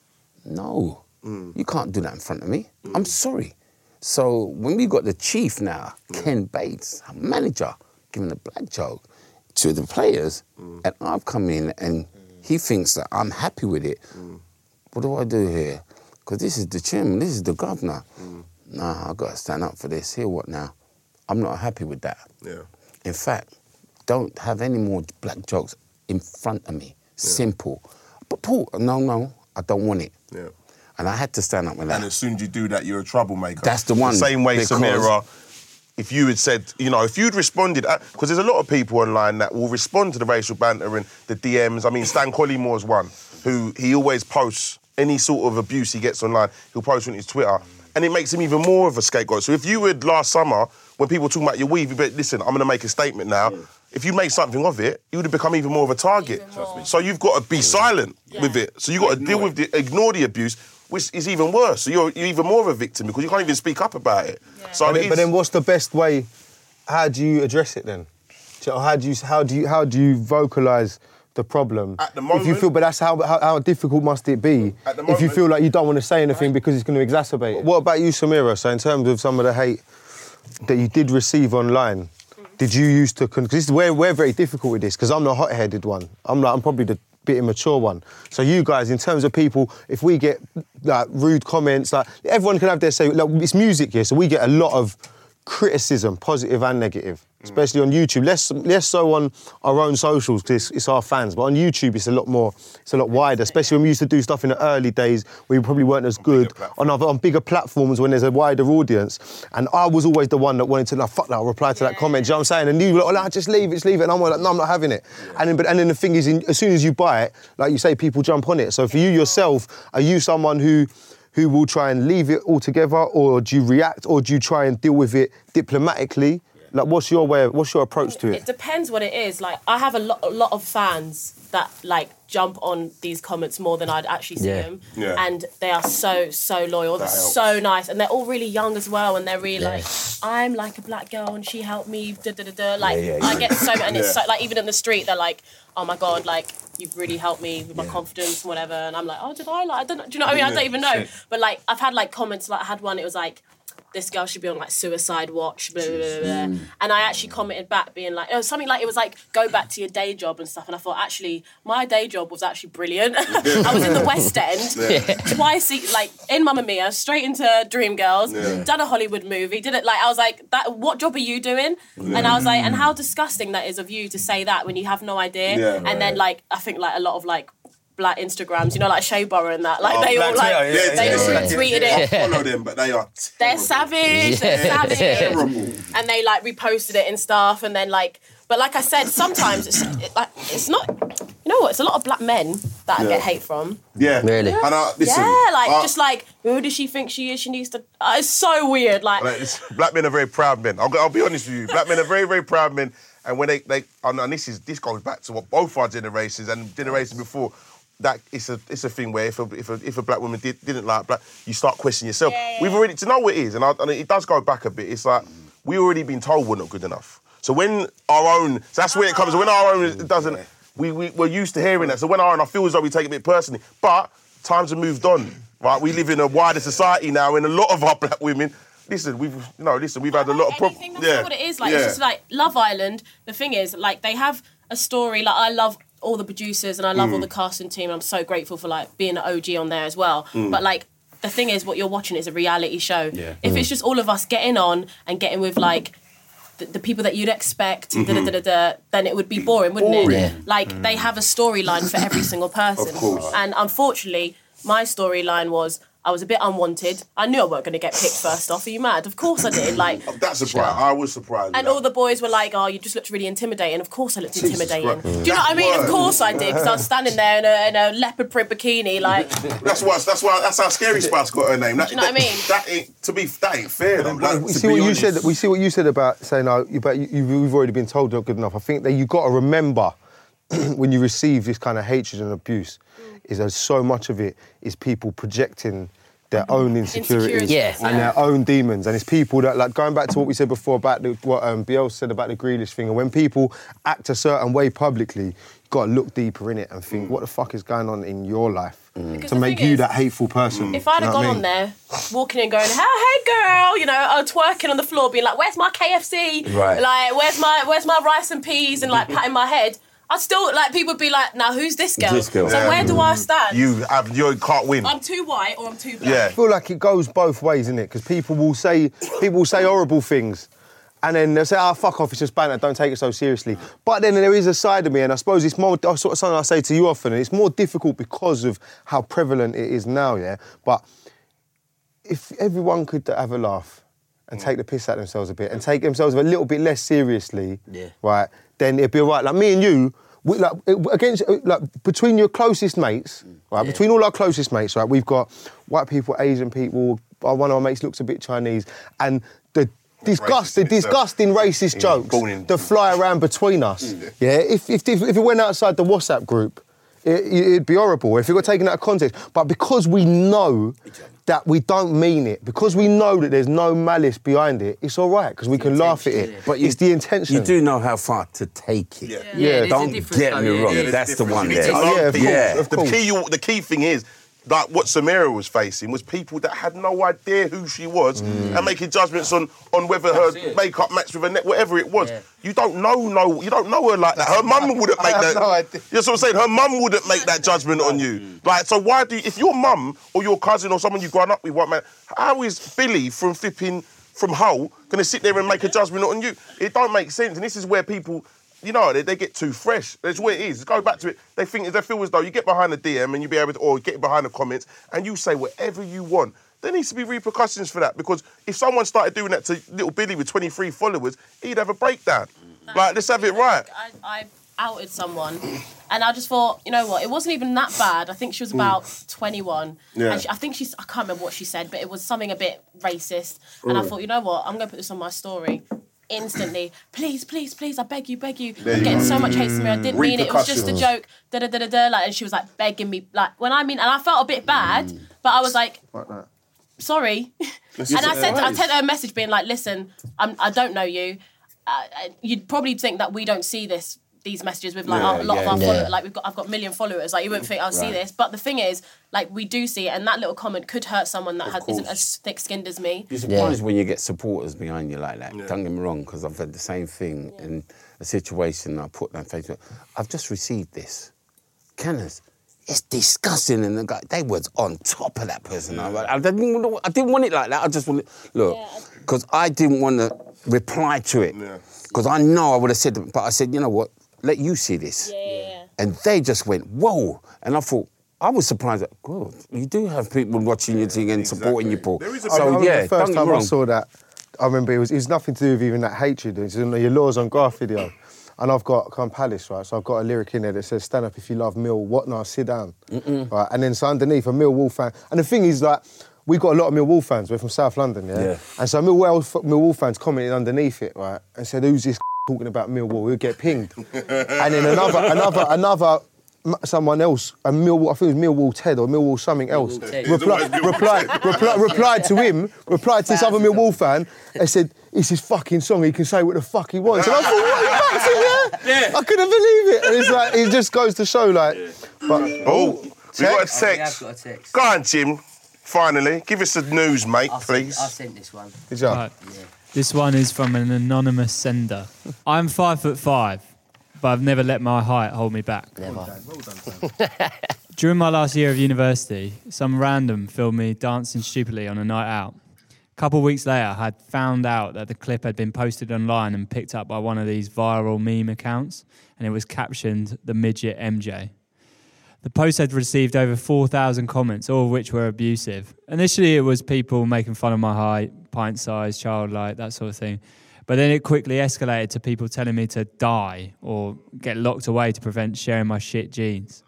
No, Mm. you can't do that in front of me. I'm sorry. So when we got the chief now, Ken Bates, our manager, giving a black joke to the players, and I've come in and he thinks that I'm happy with it. What do I do here? Because this is the chairman, this is the governor. Nah, I've got to stand up for this. Here, what now? I'm not happy with that. Yeah. In fact, don't have any more black jokes in front of me. Simple. But Paul, no, no, I don't want it. Yeah. And I had to stand up with that. And as soon as you do that, you're a troublemaker. That's the one, The same way, because- Samira, if you had said, you know, if you'd responded, because there's a lot of people online that will respond to the racial banter and the D Ms. I mean, Stan Collymore one, who he always posts any sort of abuse he gets online, he'll post on his Twitter. And it makes him even more of a scapegoat. So if you would, last summer, when people were talking about your weave, you'd be like, listen, I'm going to make a statement now. If you make something of it, you would have become even more of a target. So you've got to be silent with it. So you've got to deal with the, ignore the abuse, which is even worse. So you're, you're even more of a victim because you can't even speak up about it. So But it then, but is- then what's the best way? How do you address it then? Do you- How do you how do you how do you vocalise the problem? At the if you moment- feel, but that's how, how how difficult must it be? At the if you moment- feel like you don't want to say anything because it's going to exacerbate it. What about you, Samira? So in terms of some of the hate that you did receive online, did you use to? Because we're we're very difficult with this because I'm the hot-headed one. I'm like I'm probably the bit immature one. So you guys, in terms of people, if we get like rude comments, like everyone can have their say. Like, it's music here, so we get a lot of criticism, positive and negative, especially on YouTube. Less less so on our own socials because it's, it's our fans, but on YouTube it's a lot more, it's a lot wider. Especially when we used to do stuff in the early days, we probably weren't as good on other on bigger platforms when there's a wider audience. And I was always the one that wanted to like, fuck that, I'll reply to that comment. Do you know what I'm saying? And you were like, oh, no, just leave it, just leave it. And I'm like, no, I'm not having it. And then, but and then the thing is, in, as soon as you buy it, like you say, people jump on it. So for you yourself, are you someone who? who will try and leave it all together, or do you react, or do you try and deal with it diplomatically? Like, what's your way? Of, what's your approach to It it? depends what it is. Like, I have a lot, a lot of fans that like jump on these comments more than I'd actually see Yeah. them, Yeah. and they are so so loyal. They're helps. so nice, and they're all really young as well. And they're really like, I'm like a black girl, and she helped me. Da da da da. Like, Yeah, yeah, I yeah. get so, and it's Yeah. so like even in the street, they're like, oh my God, like you've really helped me with my confidence and whatever. And I'm like, oh, did I? Like, I don't know. Do you know what I mean? I don't even know. But like, I've had like comments. Like, I had one. It was like, this girl should be on like suicide watch, blah, blah, blah, blah. And I actually commented back being like, oh, something like, it was like, go back to your day job and stuff. And I thought, actually, my day job was actually brilliant. I was in the West End, twice, e- like in Mamma Mia, straight into Dreamgirls, done a Hollywood movie, did it like, I was like, that. What job are you doing? And I was like, and how disgusting that is of you to say that when you have no idea. Yeah, and then like, I think like a lot of like, black Instagrams, you know, like Shea Borough and that, like Oh, they all Black like, Twitter, yeah, they yeah, all yeah. retweeted it. I follow them, but they are They're terrible. savage, they're savage. Terrible. And they like reposted it and stuff, and then like, but like I said, sometimes it's it, like it's not. You know what? It's a lot of black men that I Yeah. get hate from. Yeah. Really? And uh, listen, yeah, like uh, just like who does she think she is? She needs to. Uh, it's so weird. Like, Like, it's- black men are very proud men. I'll, I'll be honest with you. Black men are very, very proud men. And when they, they and, and this is this goes back to what both our generations and generations before, that it's a it's a thing where if a if a, if a black woman did, didn't like black, you start questioning yourself. Yeah, yeah, We've yeah. already to know what it is, and, I, and it does go back a bit. It's like we already been told we're not good enough. So when our own, so that's where it comes. When our own it doesn't, we we we're used to hearing that. So when our own, I feel as though we take it a bit personally. But times have moved on, right? We live in a wider society now, and a lot of our black women. Listen, we've you know, listen, we've had a lot of problems. Anything, that's not what it is. Like yeah. it's just like Love Island. The thing is, like they have a story. Like I love all the producers and I love Mm. all the casting team. I'm so grateful for like being an O G on there as well. Mm. But like the thing is, what you're watching is a reality show. Yeah. If Mm. it's just all of us getting on and getting with like the, the people that you'd expect, Mm-hmm. da, da, da, da, then it would be boring, wouldn't Boring. it? Yeah. Like they have a storyline for every single person. Of course. And unfortunately, my storyline was I was a bit unwanted. I knew I weren't going to get picked first off. Are you mad? Of course I did. Like. That's surprised. I was surprised. And with all that. the boys were like, oh, you just looked really intimidating. Of course I looked Jesus intimidating. Christ. Do you know what I mean? That Of course I did, because I was standing there in a, in a leopard print bikini, like... That's why. That's why. That's how Scary Spice got her name. That, Do you know what I mean? That ain't to be. That ain't fair. Though. Like, we to see be what you honest. said. We see what you said about saying, "Oh, you, but you, you've already been told you're not good enough." I think that you got to remember when you receive this kind of hatred and abuse, is that so much of it is people projecting their own insecurities Insecurities, Yeah. and their own demons, and it's people that, like, going back to what we said before about the, what um, Biel said about the Grealish thing, and when people act a certain way publicly, you've got to look deeper in it and think, what the fuck is going on in your life Because to the make thing you is, that hateful person? If I'd Do you have know gone what I on mean? there, walking in going, hey, hey girl, you know, I was twerking on the floor being like, where's my K F C? Right. Like, where's my where's my rice and peas? And like patting my head. I'd still, like, people would be like, now who's this girl? This girl. So Yeah. where do I stand? You have. You can't win. I'm too white or I'm too black. Yeah. I feel like it goes both ways, innit? Because people will say people will say horrible things, and then they'll say, "Oh, fuck off, it's just banter. Don't take it so seriously." But then there is a side of me, and I suppose it's more sort of something I say to you often, and it's more difficult because of how prevalent it is now. Yeah, but if everyone could have a laugh and take the piss out of themselves a bit and take themselves a little bit less seriously, Yeah. right? Then it'd be all right. Like me and you. We, like against, like between your closest mates, right? Yeah. Between all our closest mates, right? We've got white people, Asian people. uh, One of our mates looks a bit Chinese, and the disgust, the Racist in itself. disgusting racist Yeah, jokes born in- that fly around between us. Yeah, if if if, if it went outside the WhatsApp group, it, it'd be horrible if it got taken out of context. But because we know that we don't mean it, because we know that there's no malice behind it, it's all right because we can laugh at it. But you, it's the intention. You do know how far to take it. Yeah. Yeah, there's a Don't difference get though, me yeah. wrong. Yeah, there's That's the difference. one You need there. to Oh, know yeah, of people. course, of the course. key, you- the key thing is, like what Samira was facing was people that had no idea who she was Mm. and making judgments on on whether her it. makeup matched with her neck, whatever it was. Yeah. You don't know, no, you don't know her like that. Her mum wouldn't make have that. no idea. That's what I'm saying. Her mum wouldn't make that judgment on you. Like, so why do you, if your mum or your cousin or someone you've grown up with, white man, how is Billy from flipping from Hull gonna sit there and make a judgment on you? It don't make sense. And this is where people. You know, they, they get too fresh. That's what it is. Go back to it. They think they feel as though you get behind the D M and you be able to, or get behind the comments and you say whatever you want. There needs to be repercussions for that because if someone started doing that to little Billy with twenty-three followers, he'd have a breakdown. Like, let's have it right. I, I outed someone, and I just thought, you know what? It wasn't even that bad. I think she was about twenty-one. Yeah. And she, I think she's. I can't remember what she said, but it was something a bit racist. And I thought, you know what? I'm going to put this on my story. Instantly, please, please, please, I beg you, beg you. I'm you getting go. so much hate from me. I didn't mean it. It was just a Repercussions. joke. Da da da da da. Like, and she was like begging me. Like when I mean, and I felt a bit bad, but I was like, sorry. and I said, I sent her a message being like, listen, I'm, I don't know you. Uh, you'd probably think that we don't see this. These messages with like Yeah, a lot yeah. of our Yeah. followers, like we've got, I've got a million followers. Like you wouldn't think I'll see Right. this, but the thing is, like we do see it, and that little comment could hurt someone that has, isn't course. as thick-skinned as me. You're surprised when you get supporters behind you like that. Don't get me wrong, because I've had the same thing in a situation I put on Facebook. I've just received this. Canners, it's disgusting. And the guy, they was on top of that person. I, I, didn't, want- I didn't want it like that. I just wanted, look, because I didn't want to reply to it. Yeah. Because I know I would have said, but I said, you know what, let you see this. Yeah, yeah, yeah. And they just went, whoa. And I thought, I was surprised that, God, you do have people watching your thing and supporting you, Paul. There is a I So, remember yeah, the don't first get time me I wrong. saw that, I remember it was, it was nothing to do with even that hatred. It was in your Laws on Graph video. And I've got Come Palace, right? So I've got a lyric in there that says, stand up if you love Mill, what now, sit down. Right? And then so underneath, a Millwall fan. And the thing is, like, we've got a lot of Millwall fans. We're from South London, yeah? Yeah. And so Millwall, Millwall fans commented underneath it, right? And said, who's this talking about Millwall, we'd get pinged. And then another, another, another, m- someone else, a Millwall, I think it was Millwall Ted or Millwall something else, Ted. replied, replied, replied, replied to him, replied to this other Millwall fan, and said, it's his fucking song, he can say what the fuck he wants. And I thought, what, you backed it, yeah? Yeah. I couldn't believe it. And it's like, it just goes to show, like, but, Oh, we got a text? Oh, we have text. got a text. Go on, Jim. Finally, give us the news, mate, I sent, please. I sent this one. Good job. Right. This one is from an anonymous sender. I'm five foot five, but I've never let my height hold me back. Never. During my last year of university, some random filmed me dancing stupidly on a night out. A couple of weeks later, I had found out that the clip had been posted online and picked up by one of these viral meme accounts, and it was captioned "The Midget M J." The post had received over four thousand comments, all of which were abusive. Initially, it was people making fun of my height, pint size, childlike, that sort of thing. But then it quickly escalated to people telling me to die or get locked away to prevent sharing my shit genes.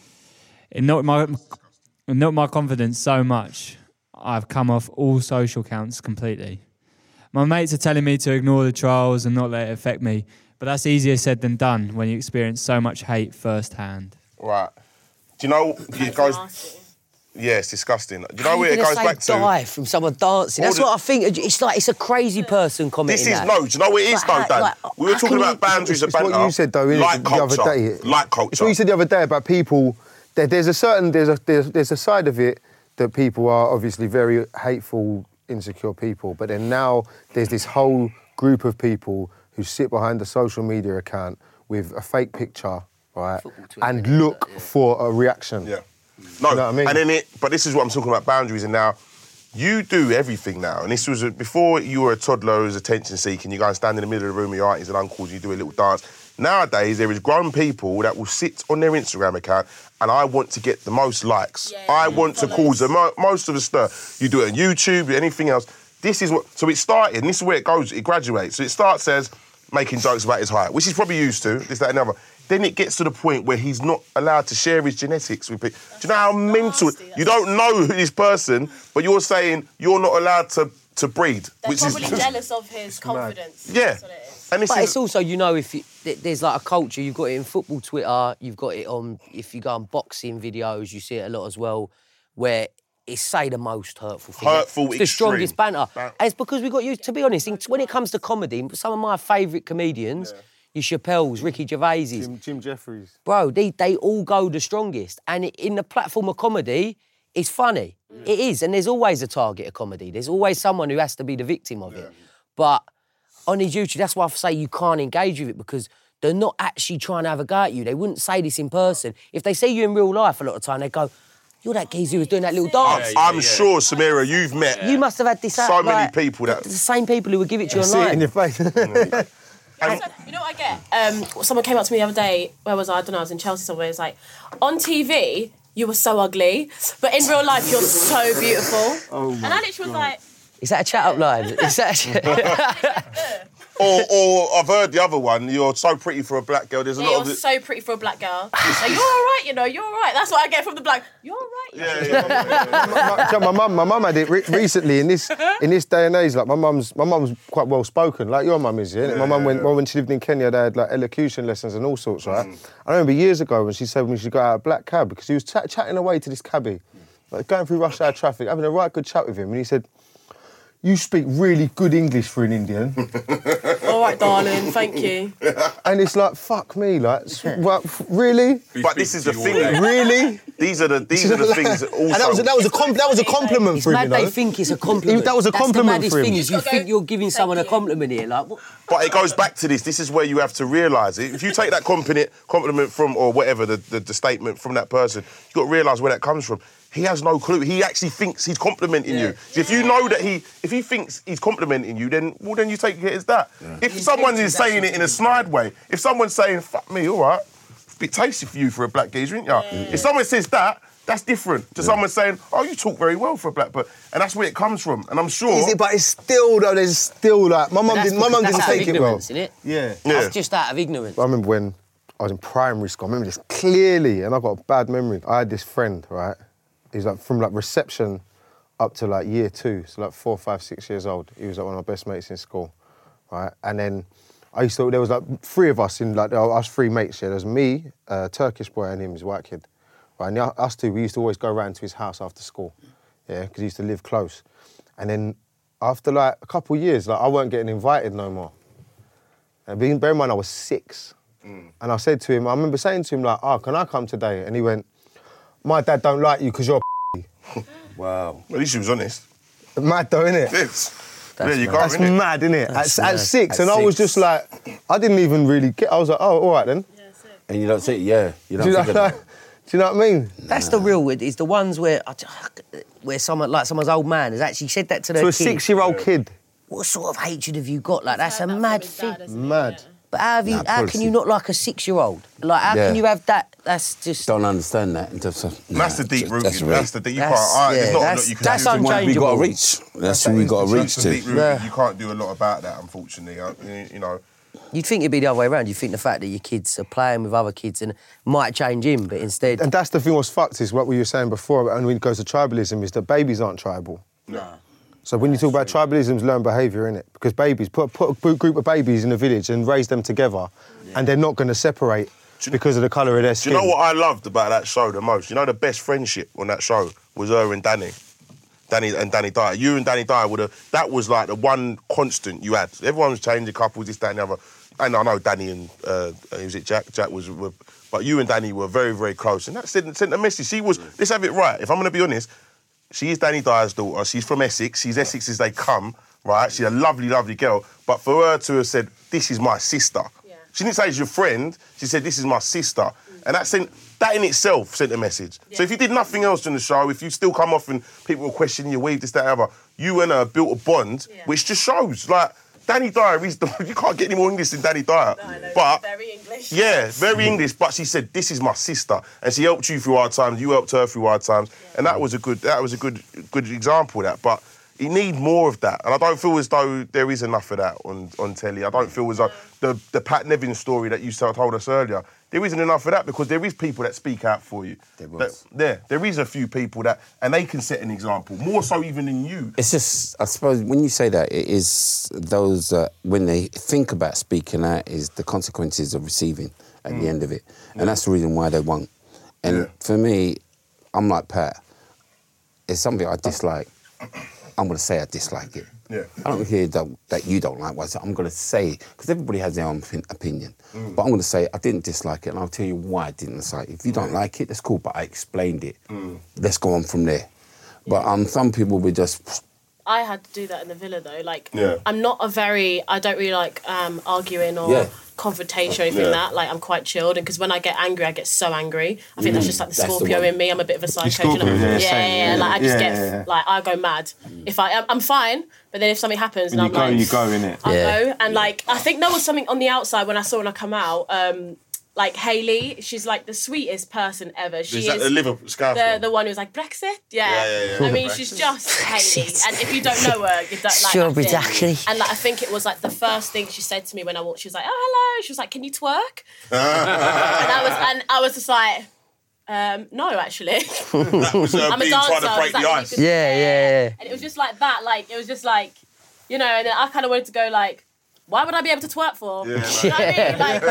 It knocked my, it knocked my confidence so much, I've come off all social accounts completely. My mates are telling me to ignore the trolls and not let it affect me, but that's easier said than done when you experience so much hate firsthand. Right. Do you know, it goes... Nasty. Yeah, it's disgusting. Do you know How where you it gonna goes say back to? die from someone dancing. All That's the- what I think. It's like it's a crazy person commenting This is, that. no, do you know what it is, Like, though, how- Dan? like, we were how talking can about you- boundaries of It's banter. what you said, though, innit, like the culture. other day. Like culture. It's what you said the other day about people. There, there's a certain, there's a, there's, there's a side of it that people are obviously very hateful, insecure people. But then now there's this whole group of people who sit behind a social media account with a fake picture, right, and look for a reaction. Yeah. No, You know what I mean? and then it, but this is what I'm talking about, boundaries, and now you do everything now. And this was, a, before you were a toddler who was attention seeking, you go and stand in the middle of the room with your aunties and uncles and you do a little dance. Nowadays, there is grown people that will sit on their Instagram account and I want to get the most likes. Yeah, I yeah, want to follows. cause the mo- most of the stir. You do it on YouTube, anything else. This is what, so it started, and this is where it goes, it graduates. So it starts as making jokes about his height, which he's probably used to, this, that, and the other. Then it gets to the point where he's not allowed to share his genetics with people. Do you know how mental... nasty, that's You don't know this person, but you're saying you're not allowed to, to breed. They're which probably is, jealous of his confidence. Yeah. That's what it is. And this But is... it's also, you know, if you, th- there's like a culture, you've got it in football Twitter, you've got it on, if you go on boxing videos, you see it a lot as well, where it's, say, the most hurtful thing. Hurtful, It's the extreme. strongest banter. Ban- And it's because we got used, to be honest, in, when it comes to comedy, some of my favourite comedians, your Chappelle's, Ricky Gervais's, Jim, Jim Jeffries. bro, they, they all go the strongest. And it, in the platform of comedy, it's funny. It is. And there's always a target of comedy. There's always someone who has to be the victim of it. But on his YouTube, that's why I say you can't engage with it, because they're not actually trying to have a go at you. They wouldn't say this in person. If they see you in real life a lot of time, they go, you're that geezer who was doing that little dance. I'm sure, Samira, you've met You must have had this... so like, many people that... The same people who would give it to you See it in online. your face. So, you know what I get? Um, someone came up to me the other day, where was I? I don't know, I was in Chelsea somewhere. It's like, on T V, you were so ugly, but in real life, you're so beautiful. Oh and I literally was like... Is that a chat-up line? Is that a chat... Or, or I've heard the other one, you're so pretty for a black girl, there's a Yeah, lot you're of... it- so pretty for a black girl. So you're all right, you know, you're all right. That's what I get from the black. You're all right. you know. Yeah, yeah, yeah. my mum, my mum had it re- recently in this in this day and age. Like my mum's, my mum's quite well spoken. Like your mum is, yeah. Yeah, my mum yeah, went yeah. well, when she lived in Kenya. They had like elocution lessons and all sorts, right? I remember years ago when she said when she got out of a black cab because he was ch- chatting away to this cabbie, like going through rush hour traffic, having a right good chat with him, and he said, "You speak really good English for an Indian." All right, darling, thank you. And it's like, fuck me, like, s- what, f- really? But this is the thing. Really? These are the these are the things that also... And that was, that was a com- that was a compliment It's for him, mad you know? they think it's a compliment. That was a That's compliment the for maddest him. thing is you You've got to think go, you're giving "Thank someone a you." compliment here. Like, what? But it goes back to this. This is where you have to realise it. If you take that compliment, compliment from, or whatever, the, the, the statement from that person, you've got to realise where that comes from. He has no clue. He actually thinks he's complimenting you. So if you know that he, if he thinks he's complimenting you, then well, then you take it as that. If someone is saying it in a snide way, if someone's saying, fuck me, all right, it's a bit tasty for you for a black geezer, isn't ya? If someone says that, that's different to someone saying, oh, you talk very well for a black person. And that's where it comes from. And I'm sure... Is it? But it's still though. There's still like my mum That's didn't. My mum because didn't that's out of take it well. ignorance, innit? Yeah. Yeah. That's just out of ignorance. I remember when I was in primary school. I remember this clearly, and I got a bad memory. I had this friend, right? He's like from like reception up to like year two, so like four, five, six years old. He was like one of my best mates in school, right? And then I used to, there was like three of us in, like, us three mates, yeah. There was me, a Turkish boy, and him, his white kid. Right, and the, us two, we used to always go around to his house after school, yeah, because he used to live close. And then after like a couple of years, like I weren't getting invited no more. And being, bear in mind, I was six. Mm. And I said to him, I remember saying to him, like, oh, can I come today? And he went, my dad don't like you because you're a Wow. Well, at least he was honest. Mad though, innit? Yes. That's yeah, you mad. can't, That's innit? mad, innit? At, That's at mad. six. At and I was six. just like, I didn't even really get, I was like, oh, all right then. And you don't say, yeah, you don't Do you, know, think of like, that. do you know what I mean? That's the real weird. Is the ones where where someone like someone's old man has actually said that to their To a kid. six-year-old kid. What sort of hatred have you got? Like that's a Heard that mad from his thing. dad, isn't it? Mad. Yeah. But how have you? Nah, how policy. can you not like a six-year-old? Like how Yeah. can you have that? That's just. Don't understand that. In terms of, nah, That's the deep root. That's, That's, real. the deep. You That's- can't. I, yeah, there's not a that's- lot you can that's do. un- One we got to unchangeable. reach. That's who we got to reach That's the to. deep root. Yeah. You can't do a lot about that, unfortunately. I- You, you know. You'd think it'd be the other way around. You think the fact that your kids are playing with other kids and might change him, but instead. And that's the thing what's fucked is what we were saying before, and when it goes to tribalism, is that babies aren't tribal. No. So when you talk about tribalism, it's learned behaviour, innit? Because babies, put, put a group of babies in a village and raise them together, and they're not going to separate because of the colour of their Do skin. you know what I loved about that show the most? You know the best friendship on that show was her and Danny. Danny and Danny Dyer. You and Danny Dyer would have. That was like the one constant you had. Everyone was changing couples, this, that, and the other. And I know Danny and uh, was it Jack? Jack was, were, but you and Danny were very, very close. And that sent, sent a message. She was. Let's have it right. If I'm going to be honest, she is Danny Dyer's daughter. She's from Essex. She's Essex as they come. Right. She's a lovely, lovely girl. But for her to have said, "This is my sister," Yeah. she didn't say it's your friend. She said, "This is my sister," and that sent. That in itself sent a message. Yeah. So if you did nothing else in the show, if you still come off and people were questioning your weave, this, that, other, you and her built a bond, Yeah. which just shows. Like, Danny Dyer is the... You can't get any more English than Danny Dyer. No, I know, but, very English. yeah, very English, but she said, this is my sister. And she helped you through hard times, you helped her through hard times. Yeah. And that was a good that was a good good example of that. But you need more of that. And I don't feel as though there is enough of that on, on telly. I don't feel as though... The, the Pat Nevin story that you told us earlier, there isn't enough of that because there is people that speak out for you. There was. That, there, there is a few people that, and they can set an example, more so even than you. It's just, I suppose, when you say that, it is those, uh, when they think about speaking out, is the consequences of receiving at Mm. the end of it. And that's the reason why they won't. And Yeah. for me, I'm like Pat. It's something I dislike. I'm going to say I dislike it. Yeah. I don't hear that, that you don't like what I'm going to say, because everybody has their own opin- opinion. Mm. But I'm going to say I didn't dislike it, and I'll tell you why I didn't dislike it. If you don't like it, that's cool, but I explained it. Mm. Let's go on from there. But um, some people would just... I had to do that in the villa though. Like, Yeah. I'm not a very, I don't really like um, arguing or Yeah. confrontation or anything Yeah. like that. Like, I'm quite chilled, and because when I get angry, I get so angry. I think that's just like the That's the Scorpio one. in me. I'm a bit of a psycho. Scorpio, do you know? yeah, yeah, same, yeah, yeah. Like, I just Yeah, get, yeah, yeah. like, I go mad. If I, I'm- I'm fine, but then if something happens and, You I'm go, like, you go, innit? I Yeah. go, and like, I think there was something on the outside when I saw when I come out. Um, like Hayley, she's like the sweetest person ever. She Is is that the Liverpool scarf? the the one who's like Brexit. Yeah, Yeah, yeah, yeah. I mean, she's just Hayley, and if you don't know her, you don't like. Strawberry that's it. daiquiri. And like, I think it was like the first thing she said to me when I walked. She was like, "Oh, hello." She was like, "Can you twerk?" and I was, and I was just like, um, "No, actually." That was her I'm a being dancer. trying to Is break that the what you ice. could- Yeah, yeah, yeah. And it was just like that. Like it was just like, you know. And then I kind of wanted to go like, why would I be able to twerk for? Yeah, You know what I mean? Like,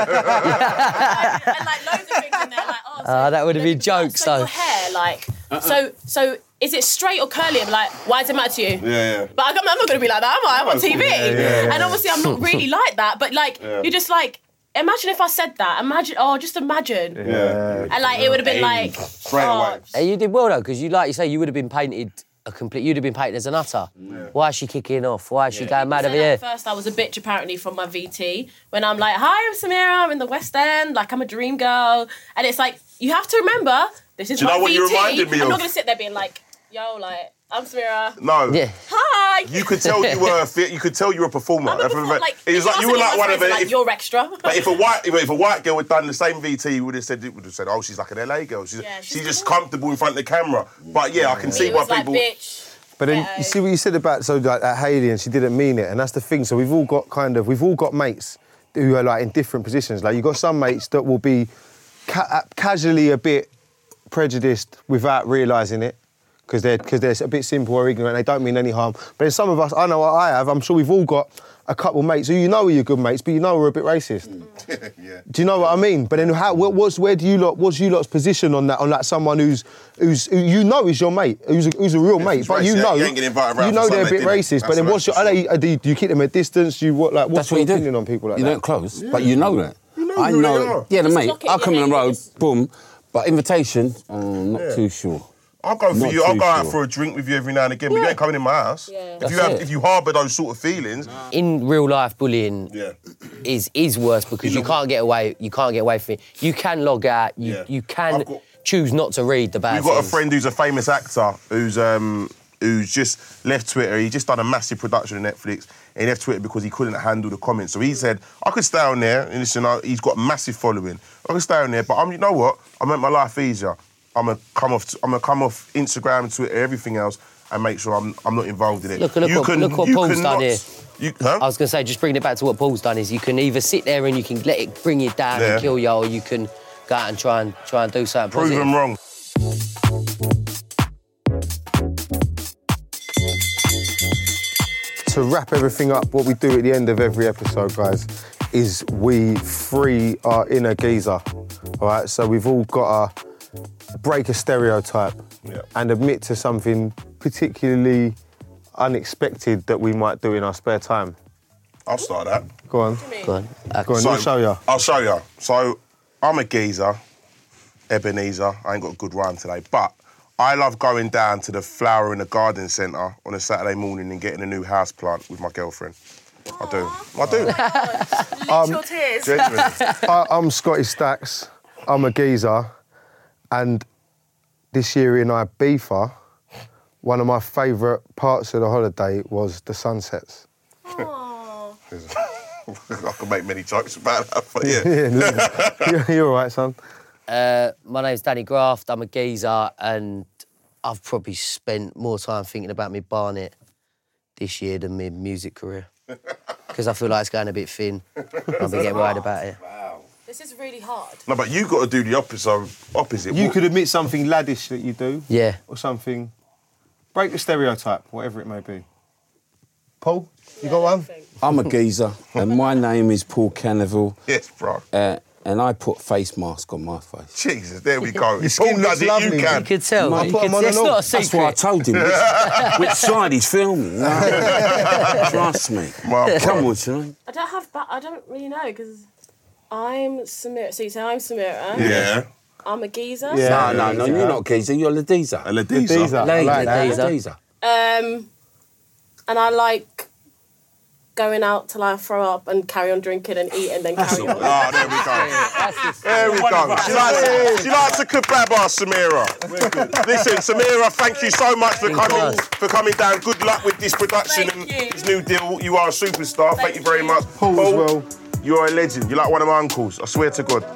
and like loads of things in there. Like, oh, so Ah, that would have been then- jokes, so though. Your hair, like, so so. Is it straight or curly? I'm like, why does it matter to you? Yeah, yeah. But I'm I'm not going to be like that, am I? I'm on T V. Yeah, yeah, yeah. And obviously I'm not really like that. But like, Yeah. you're just like, imagine if I said that. Imagine, oh, just imagine. Yeah. And like, it would have been like, Straight oh, away. Hey, you did well though, because you, like you say, you would have been painted a complete. You'd have been painted as an utter. Why is she kicking off? Why is she going mad So over here? at first I was a bitch apparently from my V T when I'm like, hi, I'm Samira, I'm in the West End, like I'm a dream girl. And it's like, you have to remember, this is Do you my know what V T. you reminded me I'm of? not going to sit there being like, yo, like, I'm Samira. No. Yeah. Hi. You could tell you were a fit. You could tell you were a performer. I'm a performer, like, it was if like you asked were any of like my one of friends, the. like, if- you're extra. But if a white if a white girl had done the same V T, you would have said it would have said, oh, she's like an L A girl. She's, Yeah, she's she's just cool. comfortable in front of the camera. But yeah, I can see It why was like, people. bitch. But then Yeah. you see what you said about so like at Hayley, and she didn't mean it, and that's the thing. So we've all got kind of we've all got mates who are like in different positions. Like you got some mates that will be ca- casually a bit prejudiced without realising it, because they're because they're a bit simple or ignorant. They don't mean any harm. But then some of us, I know what I have. I'm sure we've all got a couple mates who you know are your good mates, but you know are a bit racist. yeah. Do you know what I mean? But then how? What, what's where do you lot? What's you lot's position on that? On that someone who's who's who you know is your mate, who's a, who's a real Yeah, mate, he's but racist, you yeah, know you ain't getting invited round you for know they're a Sunday bit dinner. racist. That's But then for what's your? sure. Are they, are they, do you keep them at distance? You what like? What's That's what your you do. opinion on people like you that? don't close, but you know that. You know I who they know. are. Yeah, the Just mate. lock it I'll in come your in the head, road, just- boom. But invitation, I'm not Yeah. too sure. I'll go for Not you. I'll too go out sure. for a drink with you every now and again, but you ain't coming in my house. Yeah. If you That's have, it. if you harbour those sort of feelings, In real life, bullying yeah. is is worse because you can't get away. You can't get away from it. You can log out. You Yeah. you can I've got- choose not to read the bad We've got a things. friend who's a famous actor who's um who's just left Twitter. He just done a massive production on Netflix. And he left Twitter because he couldn't handle the comments. So he said, I could stay on there, and listen, I, he's got a massive following. I could stay on there, but I'm, you know what? I make my life easier. I'm gonna come off. I'm gonna come off Instagram, Twitter, everything else, and make sure I'm I'm not involved in it. Look, look you what- can, look what you Paul's can done not- here. You, huh? I was going to say, just bringing it back to what Paul's done is you can either sit there and you can let it bring you down Yeah. and kill you, or you can go out and try and try and do something Prove positive. them wrong. To wrap everything up, what we do at the end of every episode, guys, is we free our inner geezer. All right, so we've all got to break a stereotype Yeah. and admit to something particularly unexpected that we might do in our spare time. I'll start that. Go on. Go on. Uh, Go on, let me show you. I'll show you. So, I'm a geezer, Ebenezer. I ain't got a good rhyme today, but I love going down to the Flower in the Garden Centre on a Saturday morning and getting a new house plant with my girlfriend. I do. I do. Literal tears. Genuinely. I, I'm Scotty Stacks. I'm a geezer. And this year in Ibiza, one of my favourite parts of the holiday was the sunsets. Aw. I can make many jokes about that, but yeah. Yeah, you're, you're all right, son. Uh, my name's Danny Graft. I'm a geezer, and I've probably spent more time thinking about me Barnet this year than my music career because I feel like it's going a bit thin. I've been getting worried about it. This is really hard. No, but you got to do the opposite. Opposite. You What- could admit something laddish that you do, Yeah. or something. Break the stereotype, whatever it may be. Paul, you got one? I'm a geezer, and my name is Paul Cannaville, Yes, bro. uh, and I put face mask on my face. Jesus, there we go. If skin Paul does looks it, lovely, you man. can. You could tell. Mate, You put could, him on it's and not a off. That's why I secret. told him which, which side he's filming. Trust me. My Come bro. on, son. I don't have, ba- I don't really know because I'm Samira. So you say I'm Samira. Yeah. I'm a geezer. Yeah. No, no, no, you're not geezer, you're Ladiza. A Ladiza. Ladiza. I Lady like that. Ladiza. Ladiza. Um, and I like going out till I throw up and carry on drinking and eat and then carry on. Oh, there we go. There we go. She likes, she likes a kebab, our Samira. Listen, Samira, thank you so much for coming for coming down. Good luck with this production Thank and you. this new deal. You are a superstar. Thank, Thank you very you. much. Paul as well. You're a legend. You're like one of my uncles. I swear to God.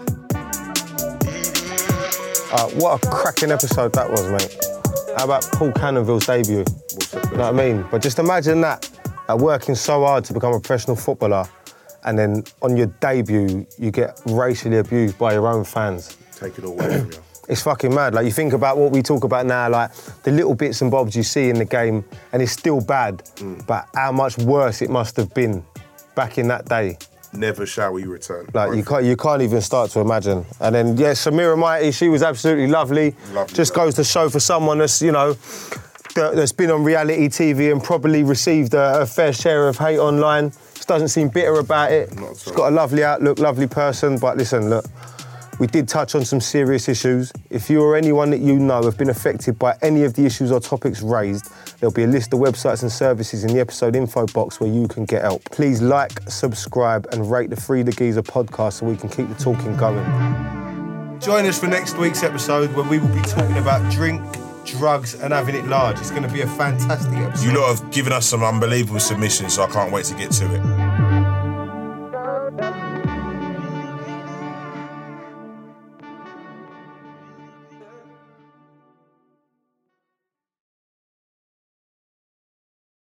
Uh, what a cracking episode that was, mate. How about Paul Cannaville's debut? You know what I mean? But just imagine that, like working so hard to become a professional footballer, and then on your debut, you get racially abused by your own fans. Take it all away from you. It's fucking mad. Like, you think about what we talk about now, like the little bits and bobs you see in the game, and it's still bad, but how much worse it must have been back in that day. Never shall we return. Like, you can't, you can't even start to imagine. And then, yeah, Samira Mighty, she was absolutely lovely. Lovely Just girl. goes to show for someone that's, you know, that, that's been on reality T V and probably received a, a fair share of hate online. Just doesn't seem bitter about it. Not at She's all. got a lovely outlook, lovely person. But listen, look, we did touch on some serious issues. If you or anyone that you know have been affected by any of the issues or topics raised, there'll be a list of websites and services in the episode info box where you can get help. Please like, subscribe, and rate the Free the Geezer podcast so we can keep the talking going. Join us for next week's episode where we will be talking about drink, drugs, and having it large. It's going to be a fantastic episode. You lot have given us some unbelievable submissions, so I can't wait to get to it.